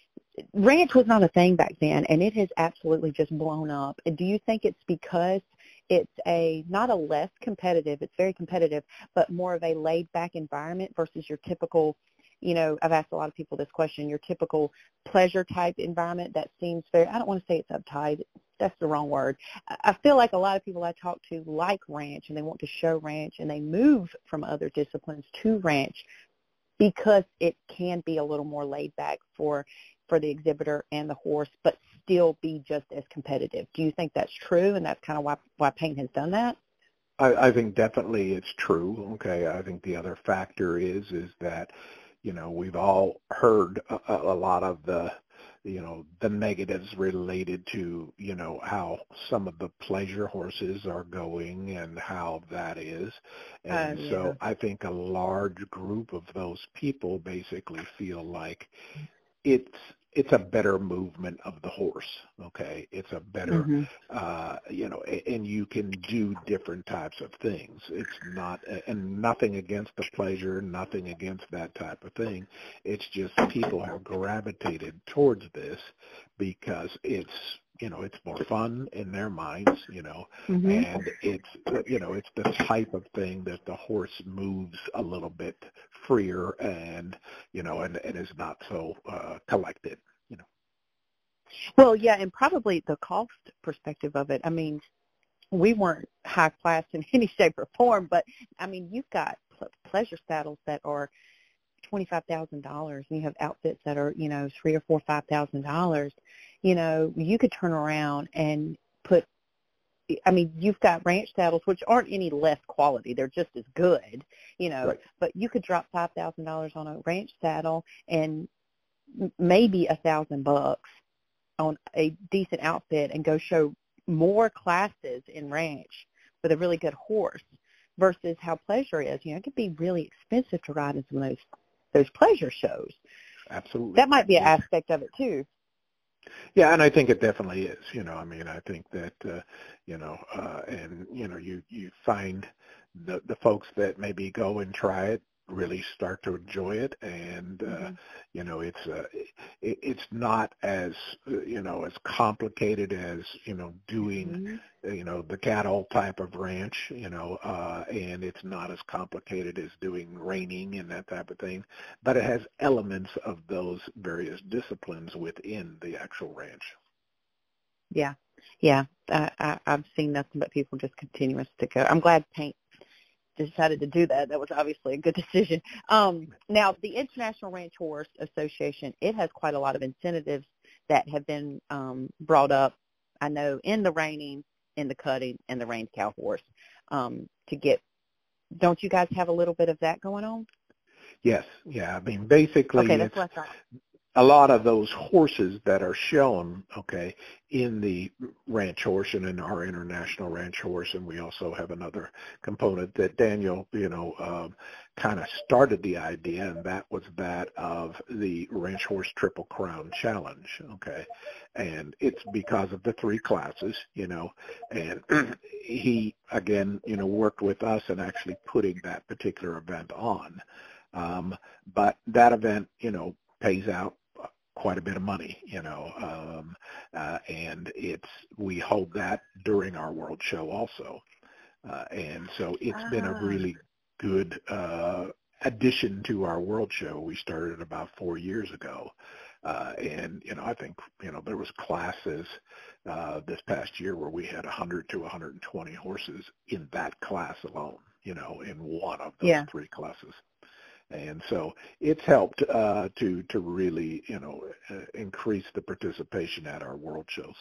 ranch was not a thing back then, and it has absolutely just blown up. And do you think it's because it's a, not a less competitive, it's very competitive, but more of a laid-back environment versus your typical, you know, I've asked a lot of people this question, your typical pleasure-type environment that seems very, I don't want to say it's uptight. That's the wrong word. I feel like a lot of people I talk to like ranch, and they want to show ranch, and they move from other disciplines to ranch because it can be a little more laid back for for the exhibitor and the horse, but still be just as competitive. Do you think that's true, and that's kind of why why paint has done that? I, I think definitely it's true. Okay, I think the other factor is is that, you know, we've all heard a, a lot of the, you know, the negatives related to, you know, how some of the pleasure horses are going and how that is. And uh, yeah. so I think a large group of those people basically feel like it's it's a better movement of the horse, okay? It's a better, mm-hmm. uh, you know, and you can do different types of things. It's not, and nothing against the pleasure, nothing against that type of thing. It's just people have gravitated towards this because it's, you know, it's more fun in their minds, you know, mm-hmm. and it's, you know, it's the type of thing that the horse moves a little bit freer and, you know, and, and is not so uh, collected, you know. Well, yeah, and probably the cost perspective of it. I mean, we weren't high class in any shape or form, but, I mean, you've got pl- pleasure saddles that are twenty-five thousand dollars, and you have outfits that are, you know, three or four, five thousand dollars. You know, you could turn around and put, I mean, you've got ranch saddles, which aren't any less quality. They're just as good, you know, right. But you could drop five thousand dollars on a ranch saddle and maybe a thousand bucks on a decent outfit and go show more classes in ranch with a really good horse versus how pleasure is. You know, it could be really expensive to ride in some of those, those pleasure shows. Absolutely. That might be an aspect of it, too. Yeah, and I think it definitely is. You know, I mean, I think that, uh, you know, uh, and, you know, you, you find the, the folks that maybe go and try it really start to enjoy it. And, uh, mm-hmm. you know, it's uh, it, it's not as, you know, as complicated as, you know, doing, mm-hmm. you know, the cattle type of ranch, you know, uh, and it's not as complicated as doing reining and that type of thing. But it has elements of those various disciplines within the actual ranch. Yeah, yeah. I, I, I've seen nothing but people just continuous to go. I'm glad paint decided to do that. That was obviously a good decision. Um, now, the International Ranch Horse Association, it has quite a lot of incentives that have been um, brought up, I know, in the reining, in the cutting, and the reined cow horse um, to get, don't you guys have a little bit of that going on? Yes, yeah. I mean, basically, okay, that's it's, what I thought. A lot of those horses that are shown, okay, in the ranch horse and in our international ranch horse, and we also have another component that Daniel, you know, um, kind of started the idea, and that was that of the Ranch Horse Triple Crown Challenge, okay, and it's because of the three classes, you know, and he, again, you know, worked with us in actually putting that particular event on, um, but that event, you know, pays out quite a bit of money, you know, um, uh, and it's, we hold that during our world show also. Uh, and so it's ah. been a really good uh, addition to our world show. We started about four years ago. Uh, and, you know, I think, you know, there was classes uh, this past year where we had one hundred to one hundred twenty horses in that class alone, you know, in one of those yeah. three classes. And so it's helped uh, to to really, you know, uh, increase the participation at our world shows.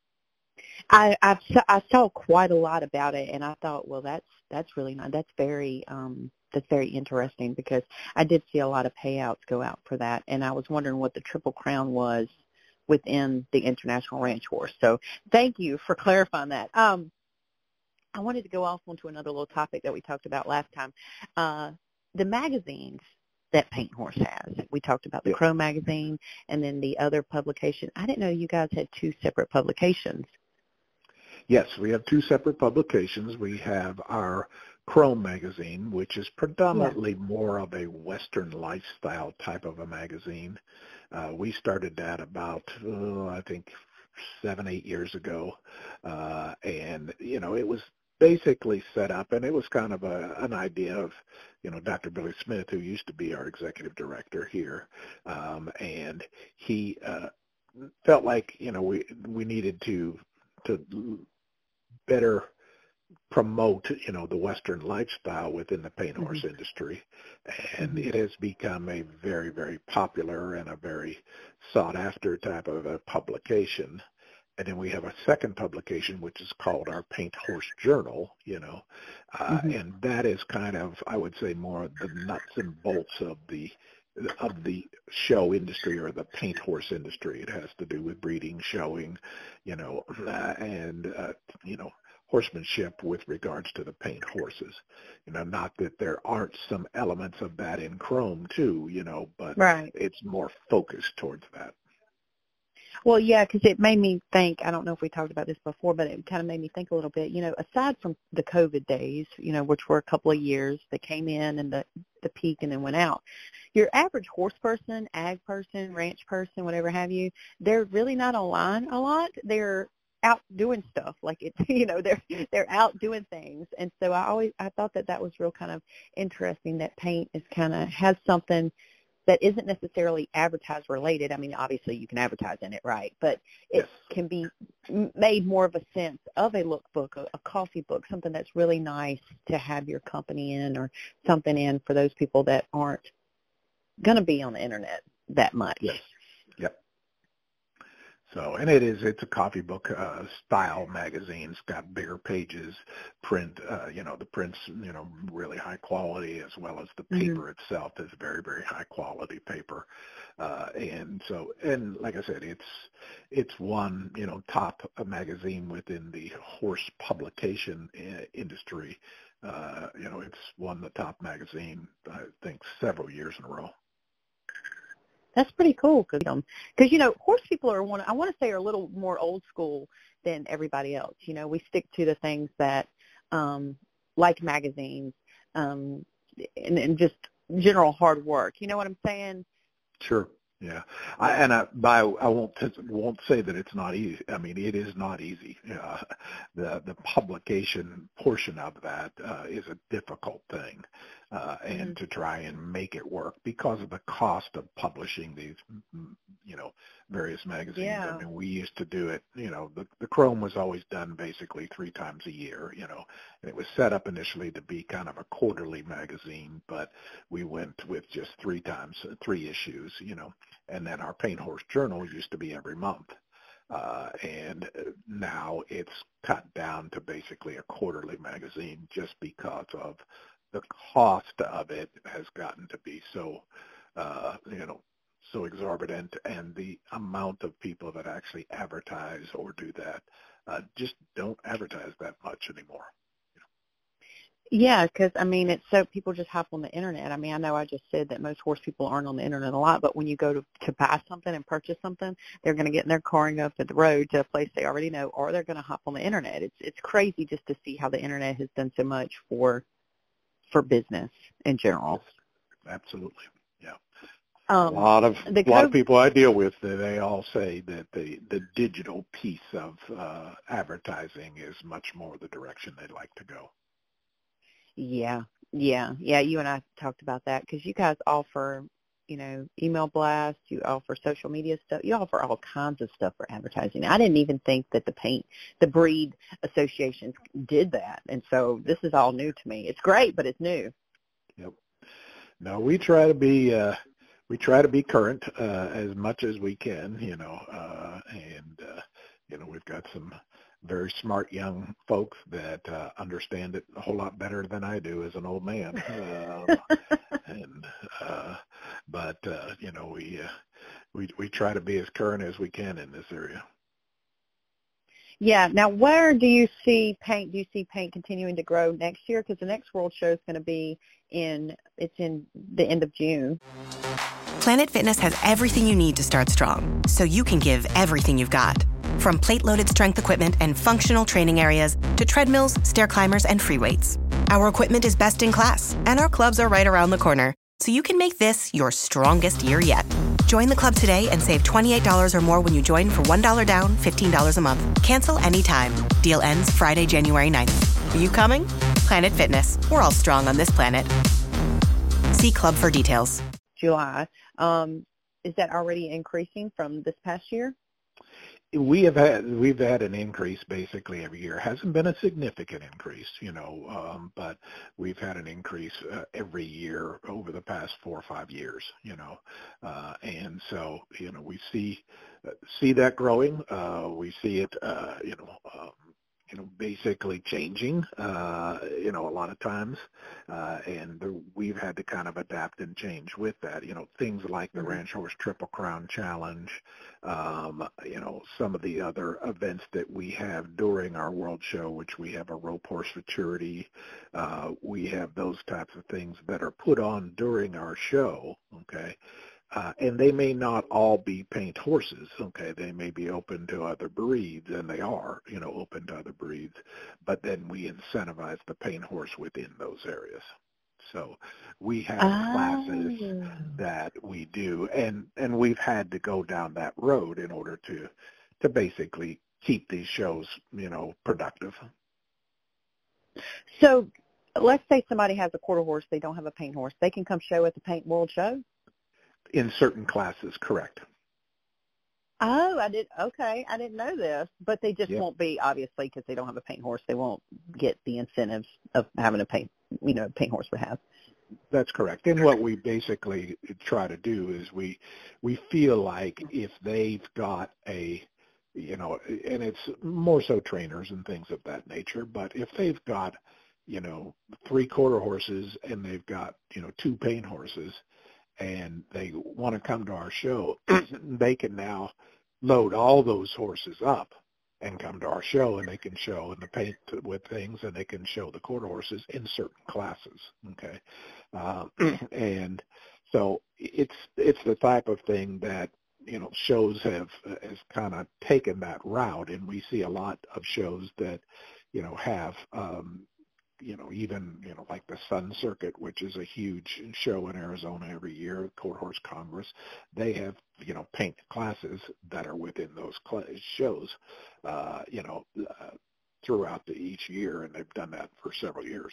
I I've, I saw quite a lot about it, and I thought, well, that's that's really not that's very um, that's very interesting because I did see a lot of payouts go out for that, and I was wondering what the Triple Crown was within the International Ranch Horse. So thank you for clarifying that. Um, I wanted to go off onto another little topic that we talked about last time. Uh, The magazines that Paint Horse has. We talked about the Crow magazine and then the other publication. I didn't know you guys had two separate publications. Yes, we have two separate publications. We have our Chrome magazine, which is predominantly yeah. more of a Western lifestyle type of a magazine. Uh, we started that about, oh, I think, seven, eight years ago. Uh, and, you know, it was basically set up, and it was kind of a, an idea of, you know, Doctor Billy Smith, who used to be our executive director here, um, and he uh, felt like, you know, we we needed to to better promote, you know, the Western lifestyle within the paint horse mm-hmm. industry, and mm-hmm. it has become a very, very popular and a very sought after type of a publication. And then we have a second publication, which is called our Paint Horse Journal, you know, uh, mm-hmm. and that is kind of, I would say, more the nuts and bolts of the of the show industry or the paint horse industry. It has to do with breeding, showing, you know, uh, and, uh, you know, horsemanship with regards to the paint horses. You know, not that there aren't some elements of that in Chrome too, you know, but right. it's more focused towards that. Well, yeah, because it made me think, I don't know if we talked about this before, but it kind of made me think a little bit, you know, aside from the COVID days, you know, which were a couple of years that came in and the, the peak and then went out, your average horse person, ag person, ranch person, whatever have you, they're really not online a lot. They're out doing stuff like it's, you know, they're, they're out doing things. And so I always, I thought that that was real kind of interesting that paint is kind of has something that isn't necessarily advertise related. I mean, obviously you can advertise in it, right? But it yes. can be made more of a sense of a lookbook, a, a coffee book, something that's really nice to have your company in or something in for those people that aren't going to be on the internet that much. Yes. Yep. So, and it is, it's a coffee book uh, style magazine. It's got bigger pages, print, uh, you know, the print's, you know, really high quality, as well as the paper mm-hmm. itself is very, very high quality paper. Uh, and so, and like I said, it's, it's one, you know, top magazine within the horse publication uh, industry. Uh, you know, it's won the top magazine, I think, several years in a row. That's pretty cool because, um, you know, horse people are one, I want to say are a little more old school than everybody else. You know, we stick to the things that, um, like magazines, um, and, and just general hard work. You know what I'm saying? Sure. Yeah, I, and I, by, I won't won't say that it's not easy. I mean, it is not easy. Uh, the the publication portion of that uh, is a difficult thing, uh, and mm-hmm. to try and make it work because of the cost of publishing these, you know, various magazines. Yeah. I mean, we used to do it. You know, the the Chrome was always done basically three times a year. You know, and it was set up initially to be kind of a quarterly magazine, but we went with just three times, three issues. You know. And then our Paint Horse Journal used to be every month. Uh, and now it's cut down to basically a quarterly magazine just because of the cost of it has gotten to be so, uh, you know, so exorbitant, and the amount of people that actually advertise or do that uh, just don't advertise that much anymore. Yeah, because, I mean, it's so people just hop on the Internet. I mean, I know I just said that most horse people aren't on the Internet a lot, but when you go to, to buy something and purchase something, they're going to get in their car and go up to the road to a place they already know, or they're going to hop on the Internet. It's it's crazy just to see how the Internet has done so much for for business in general. Absolutely, yeah. Um, a lot of a co- lot of people I deal with, they all say that the, the digital piece of uh, advertising is much more the direction they'd like to go. Yeah, yeah, yeah. You and I talked about that because you guys offer, you know, email blasts, you offer social media stuff, you offer all kinds of stuff for advertising. I didn't even think that the paint, the breed associations did that, and so this is all new to me. It's great, but it's new. Yep. No, we try to be uh, we try to be current uh, as much as we can, you know, uh, and uh, you know, we've got some very smart young folks that uh, understand it a whole lot better than I do as an old man. Um, and uh, but uh, you know, we uh, we we try to be as current as we can in this area. Yeah. Now, where do you see paint? Do you see paint continuing to grow next year? Because the next World Show is going to be in it's in the end of June. Planet Fitness has everything you need to start strong, so you can give everything you've got. From plate-loaded strength equipment and functional training areas to treadmills, stair climbers, and free weights. Our equipment is best in class, and our clubs are right around the corner, so you can make this your strongest year yet. Join the club today and save twenty-eight dollars or more when you join for one dollar down, fifteen dollars a month. Cancel anytime. Deal ends Friday, January ninth. Are you coming? Planet Fitness. We're all strong on this planet. See club for details. July. Um, is that already increasing from this past year? We have had we've had an increase basically every year. It hasn't been a significant increase, you know, um, but we've had an increase uh, every year over the past four or five years, you know, uh, and so you know we see uh, see that growing. Uh, we see it, uh, you know. Um, you know, basically changing, uh, you know, a lot of times, uh, and the, we've had to kind of adapt and change with that. You know, things like the Ranch Horse Triple Crown Challenge, um, you know, some of the other events that we have during our World Show, which we have a Rope Horse Futurity. Uh, we have those types of things that are put on during our show, okay? Uh, and they may not all be paint horses, okay? They may be open to other breeds, and they are, you know, open to other breeds. But then we incentivize the paint horse within those areas. So we have Oh. classes that we do, and, and we've had to go down that road in order to to basically keep these shows, you know, productive. So let's say somebody has a quarter horse, they don't have a paint horse. They can come show at the Paint World Show? In certain classes, correct. Oh, I did. Okay, I didn't know this, but they just Yep. won't be, obviously, because they don't have a paint horse. They won't get the incentives of having a paint, you know, paint horse would have. That's correct. And what we basically try to do is we we feel like if they've got a, you know, and it's more so trainers and things of that nature, but if they've got, you know, three quarter horses and they've got, you know, two paint horses, and they want to come to our show, they can now load all those horses up and come to our show, and they can show in the paint with things, and they can show the quarter horses in certain classes, okay? Uh, and so it's it's the type of thing that, you know, shows have has kind of taken that route, and we see a lot of shows that, you know, have um, you know, even, you know, like the Sun Circuit, which is a huge show in Arizona every year, Quarter Horse Congress, they have, you know, paint classes that are within those cl- shows, uh, you know, uh, throughout the, each year, and they've done that for several years.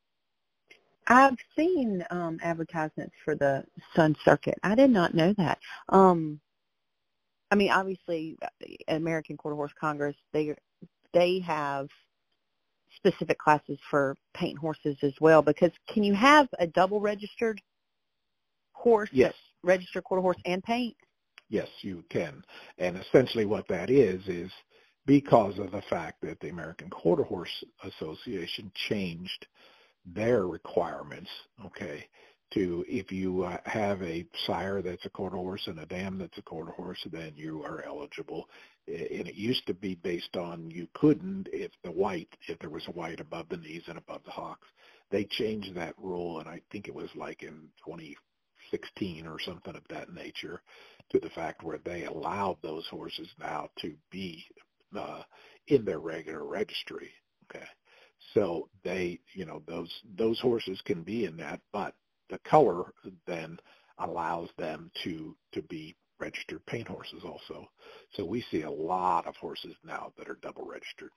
I've seen um, advertisements for the Sun Circuit. I did not know that. Um, I mean, obviously, American Quarter Horse Congress, they they have specific classes for paint horses as well, because can you have a double registered horse, Yes, registered quarter horse and paint? Yes, you can. And essentially what that is is because of the fact that the American Quarter Horse Association changed their requirements, okay, to if you uh, have a sire that's a quarter horse and a dam that's a quarter horse, then you are eligible. And it used to be based on you couldn't if the white, if there was a white above the knees and above the hocks. They changed that rule, and I think it was like in twenty sixteen or something of that nature, to the fact where they allowed those horses now to be uh, in their regular registry. Okay, so they, you know, those those horses can be in that, but the color then allows them to to be registered paint horses also. So we see a lot of horses now that are double registered.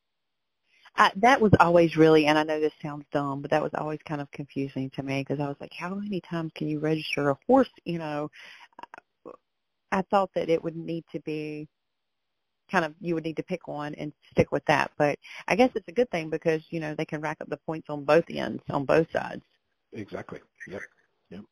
I, that was always really, and I know this sounds dumb, but that was always kind of confusing to me, because I was like, how many times can you register a horse? You know, I thought that it would need to be kind of, you would need to pick one and stick with that. But I guess it's a good thing because, you know, they can rack up the points on both ends, on both sides. Exactly. Yep. Yep.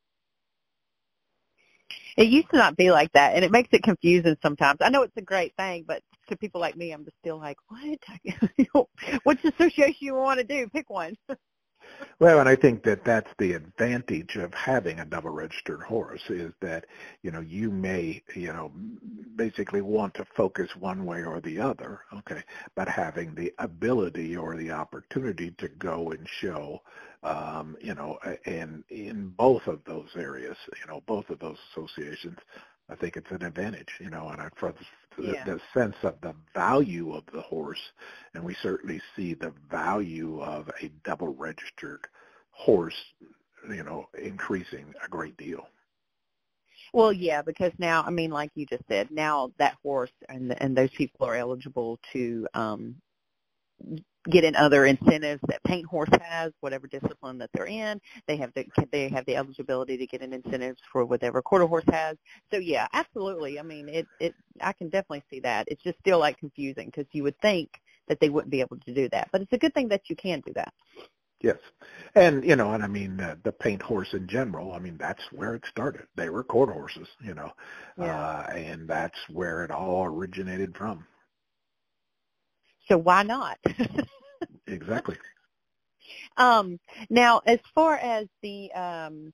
It used to not be like that, and it makes it confusing sometimes. I know it's a great thing, but to people like me, I'm just still like, what? Which association you want to do? Pick one. Well, and I think that that's the advantage of having a double registered horse, is that, you know, you may, you know, basically want to focus one way or the other, okay, but having the ability or the opportunity to go and show, um, you know, and in both of those areas, you know, both of those associations, I think it's an advantage, you know, and I, for the, Yeah. the sense of the value of the horse, and we certainly see the value of a double registered horse, you know, increasing a great deal. Well, yeah, because now, I mean, like you just said, now that horse and and those people are eligible to um, get in other incentives that Paint Horse has, whatever discipline that they're in. They have the they have the eligibility to get in incentives for whatever Quarter Horse has. So yeah, absolutely. I mean, it it I can definitely see that. It's just still like confusing because you would think that they wouldn't be able to do that, but it's a good thing that you can do that. Yes. And, you know, and I mean, uh, the Paint Horse in general, I mean, that's where it started. They were quarter horses, you know, Yeah. uh, and that's where it all originated from. So why not? Exactly. Um, now, as far as the um,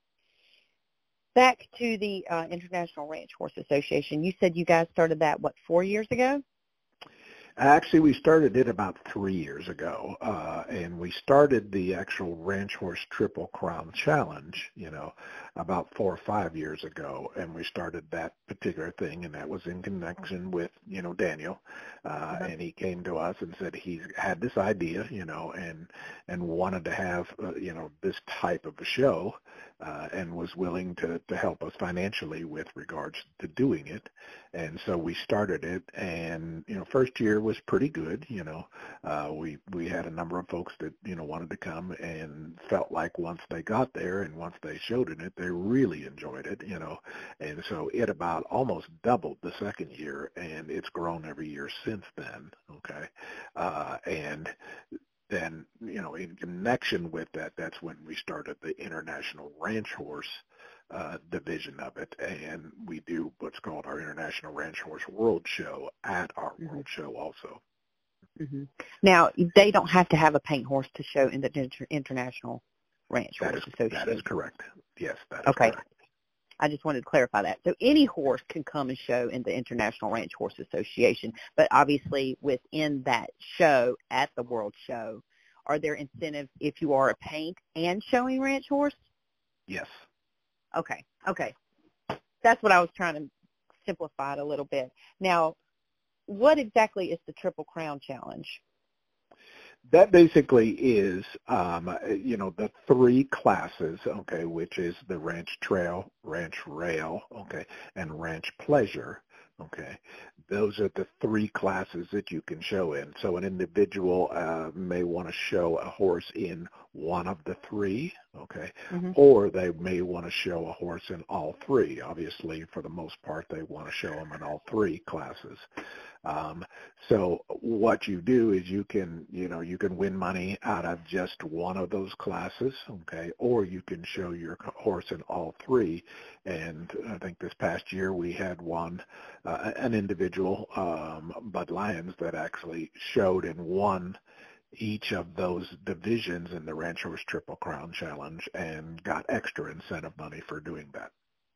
back to the uh, International Ranch Horse Association, you said you guys started that, what, four years ago? Actually, we started it about three years ago, uh, and we started the actual Ranch Horse Triple Crown Challenge, you know, about four or five years ago, and we started that particular thing, and that was in connection with, you know, Daniel, uh, Uh-huh. and he came to us and said he had this idea, you know, and and wanted to have, uh, you know, this type of a show, uh, and was willing to, to help us financially with regards to doing it, and so we started it, and, you know, first year was pretty good. You know, uh, we we had a number of folks that, you know, wanted to come and felt like once they got there and once they showed in it, they really enjoyed it. You know, and so it about almost doubled the second year, and it's grown every year since then. Okay, uh, and then, you know, in connection with that, that's when we started the International Ranch Horse uh, division of it, and we do what's called our International Ranch Horse World Show at our Mm-hmm. World Show also. Mm-hmm. Now, they don't have to have a paint horse to show in the Inter- International Ranch That Horse is, Association. that is correct. Yes, that is Okay. correct. I just wanted to clarify that. So any horse can come and show in the International Ranch Horse Association, but obviously within that show at the World Show, are there incentives if you are a paint and showing ranch horse? Yes. Okay, okay. That's what I was trying to simplify it a little bit. Now, what exactly is the Triple Crown Challenge? That basically is, um, you know, the three classes, okay, which is the Ranch Trail, Ranch Rail, okay, and Ranch Pleasure, okay. Those are the three classes that you can show in. So an individual uh, may want to show a horse in one of the three, okay, Mm-hmm. or they may want to show a horse in all three. Obviously, for the most part, they want to show them in all three classes. Um, so what you do is you can, you know, you can win money out of just one of those classes, okay, or you can show your horse in all three. And I think this past year we had one, uh, an individual, um, Bud Lyons, that actually showed and won each of those divisions in the Ranch Horse Triple Crown Challenge and got extra incentive money for doing that.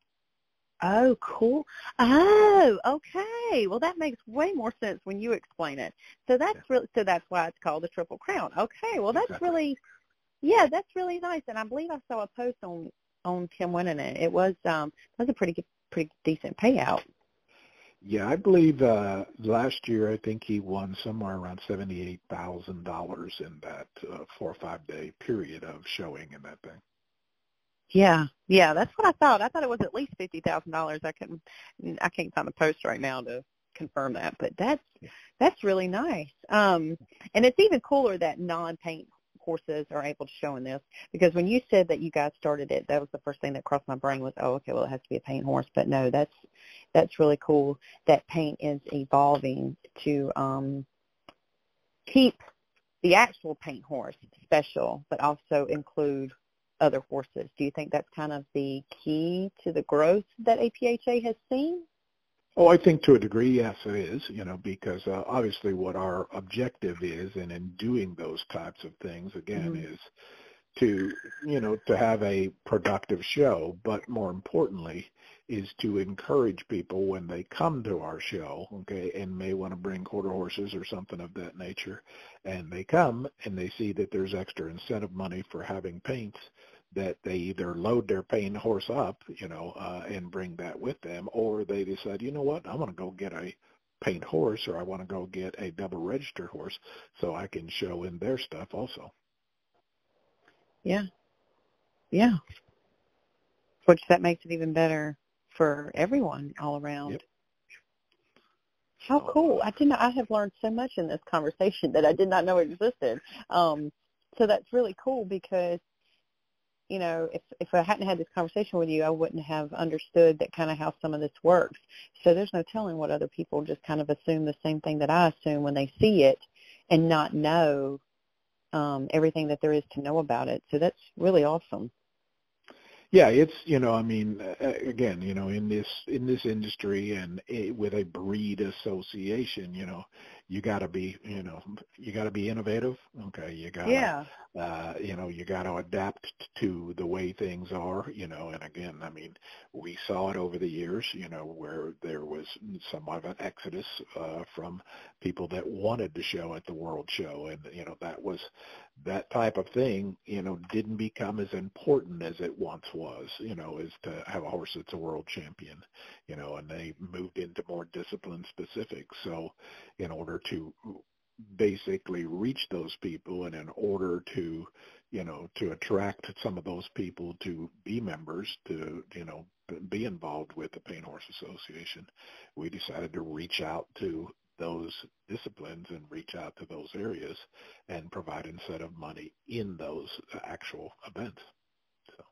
Oh, cool. Oh, okay. Well, that makes way more sense when you explain it. So that's Yeah. really, so that's why it's called the Triple Crown. Okay. Well, that's Exactly. really, yeah, that's really nice. And I believe I saw a post on on Tim winning it. It was um it was a pretty good, pretty decent payout. Yeah, I believe uh, last year I think he won somewhere around seventy-eight thousand dollars in that uh, four or five day period of showing in that thing. Yeah, yeah, that's what I thought. I thought it was at least fifty thousand dollars. I couldn't, I can't find the post right now to confirm that, but that's that's really nice. Um, and it's even cooler that non-paint horses are able to show in this, because when you said that you guys started it, that was the first thing that crossed my brain was, oh, okay, well, it has to be a paint horse. But no, that's that's really cool that paint is evolving to um, keep the actual paint horse special, but also include other horses. Do you think that's kind of the key to the growth that A P H A has seen? Oh, I think to a degree, yes, it is, you know, because uh, obviously what our objective is, and in doing those types of things, again, Mm-hmm. is to, you know, to have a productive show, but more importantly is to encourage people when they come to our show, okay, and may want to bring quarter horses or something of that nature, and they come and they see that there's extra incentive money for having paints, that they either load their paying horse up, you know, uh, and bring that with them, or they decide, you know what, I want to go get a paint horse, or I want to go get a double registered horse so I can show in their stuff also. Yeah. Yeah. Which that makes it even better for everyone all around. Yep. How So, cool. uh, I didn't I have learned so much in this conversation that I did not know existed. Um, so that's really cool because, you know, if if I hadn't had this conversation with you, I wouldn't have understood that kind of how some of this works. So there's no telling what other people just kind of assume the same thing that I assume when they see it and not know um, everything that there is to know about it. So that's really awesome. Yeah, it's, you know, I mean, uh, again, you know, in this in this industry and a, with a breed association, you know, you got to be, you know, you got to be innovative. Okay, you got to, Yeah. uh, you know, you got to adapt to the way things are, you know. And again, I mean, we saw it over the years, you know, where there was somewhat of an exodus uh, from people that wanted to show at the World Show, and you know, that was that type of thing, you know, didn't become as important as it once was, you know, is to have a horse that's a world champion, you know, and they moved into more discipline specific. So in order to basically reach those people and in order to, you know, to attract some of those people to be members, to, you know, be involved with the Paint Horse Association, we decided to reach out to those disciplines and reach out to those areas and provide incentive money in those actual events. So.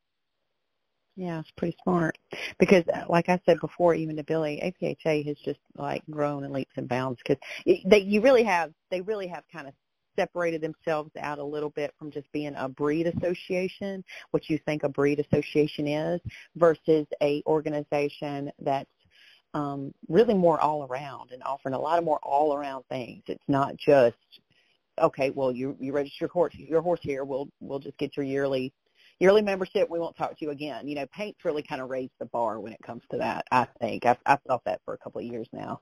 Yeah, it's pretty smart because, like I said before, even to Billy, A P H A has just like grown in leaps and bounds because they you really have they really have kind of separated themselves out a little bit from just being a breed association, what you think a breed association is, versus a organization that's um, really more all around and offering a lot of more all around things. It's not just okay, well you you register your horse your horse here, we'll we'll just get your yearly yearly membership, we won't talk to you again. You know, paint's really kind of raised the bar when it comes to that, I think. I've, I've felt that for a couple of years now.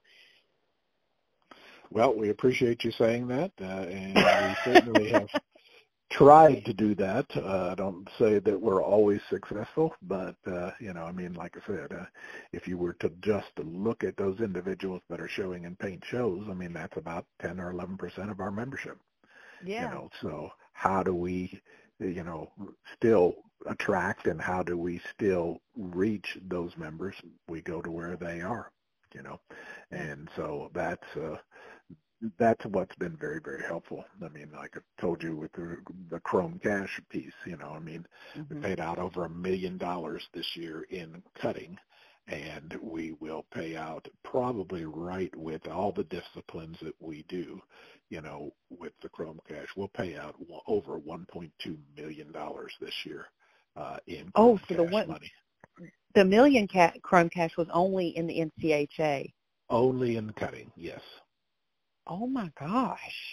Well, we appreciate you saying that, uh, and we certainly have tried to do that. Uh, I don't say that we're always successful, but, uh, you know, I mean, like I said, uh, if you were to just look at those individuals that are showing in paint shows, I mean, that's about ten or eleven percent of our membership. Yeah. You know, so how do we, you know, still attract and how do we still reach those members? We go to where they are, you know, and so that's, uh, that's what's been very, very helpful. I mean, like I told you with the, the Chrome Cash piece, you know, I mean, Mm-hmm. we paid out over a million dollars this year in cutting, and we will pay out probably right with all the disciplines that we do, you know, with the Chrome Cash. We'll pay out over one point two million dollars this year uh, in Chrome oh, so Cash the one, money. The million ca- Chrome Cash was only in the N C H A. Only in cutting, yes. Oh my gosh.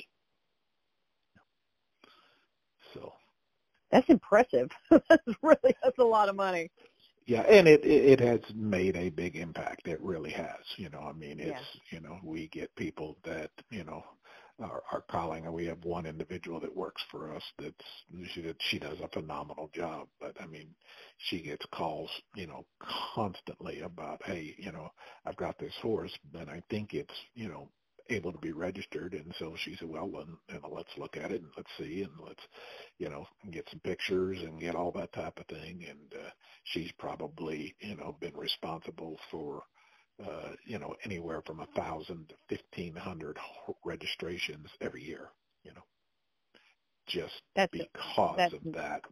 So that's impressive. That's really, that's a lot of money. Yeah, and it, it it has made a big impact. It really has. You know, I mean, it's, yeah. you know, we get people that, you know, are, are calling, and we have one individual that works for us that's, she, she does a phenomenal job, but I mean, she gets calls, you know, constantly about, hey, you know, I've got this horse, and I think it's, you know, able to be registered. And so she said, well, then, you know, let's look at it and let's see, and let's, you know, get some pictures and get all that type of thing. And uh, she's probably, you know, been responsible for, uh, you know, anywhere from a thousand to fifteen hundred registrations every year, you know, just that's, because that's, of that.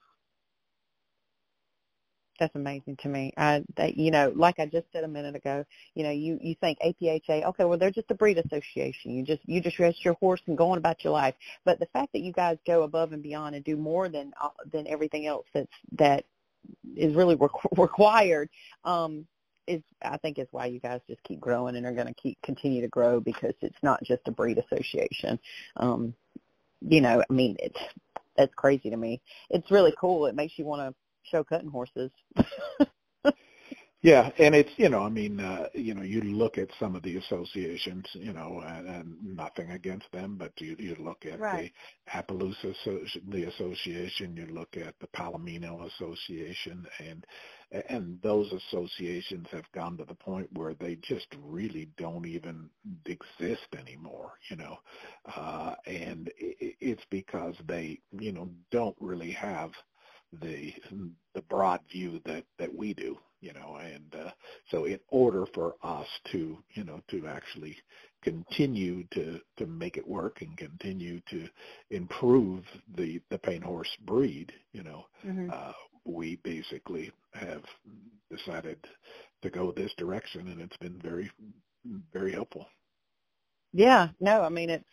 That's amazing to me. I, that, you know, like I just said a minute ago, you know, you, you think A P H A, okay, well, they're just a breed association. You just you just register your horse and go on about your life. But the fact that you guys go above and beyond and do more than uh, than everything else that's that is really requ- required um, is, I think, is why you guys just keep growing and are going to keep continue to grow, because it's not just a breed association. Um, you know, I mean, it's that's crazy to me. It's really cool. It makes you want to show cutting horses. Yeah, and it's, you know, I mean, uh, you know, you look at some of the associations, you know, and, and nothing against them, but you, you look at Right. the Appaloosa Associ- the Association, you look at the Palomino Association, and and those associations have gone to the point where they just really don't even exist anymore, you know, uh, and it, it's because they, you know, don't really have the the broad view that that we do, you know, and uh, so in order for us to, you know, to actually continue to to make it work and continue to improve the the paint horse breed, you know, Mm-hmm. uh, we basically have decided to go this direction, and it's been very very helpful. Yeah. No, I mean, it's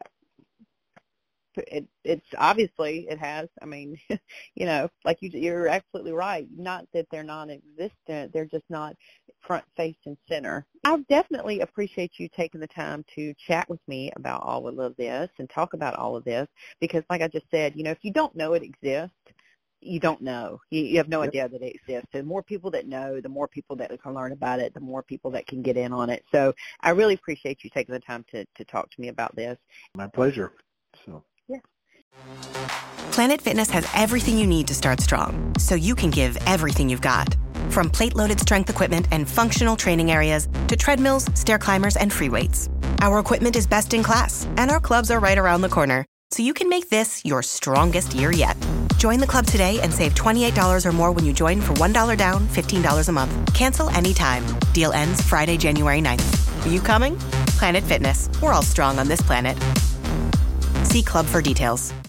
it, it's obviously it has. I mean, you know, like you, you're absolutely right. Not that they're non-existent; they're just not front, face, and center. I definitely appreciate you taking the time to chat with me about all of this and talk about all of this because, like I just said, you know, if you don't know it exists, you don't know. You, you have no Yep. idea that it exists. The more people that know, the more people that can learn about it, the more people that can get in on it. So I really appreciate you taking the time to, to talk to me about this. My pleasure. So. Planet Fitness has everything you need to start strong, so you can give everything you've got. From plate-loaded strength equipment and functional training areas to treadmills, stair climbers, and free weights. Our equipment is best in class, and our clubs are right around the corner, so you can make this your strongest year yet. Join the club today and save twenty-eight dollars or more when you join for one dollar down, fifteen dollars a month. Cancel anytime. Deal ends Friday, January ninth. Are you coming? Planet Fitness. We're all strong on this planet. See club for details.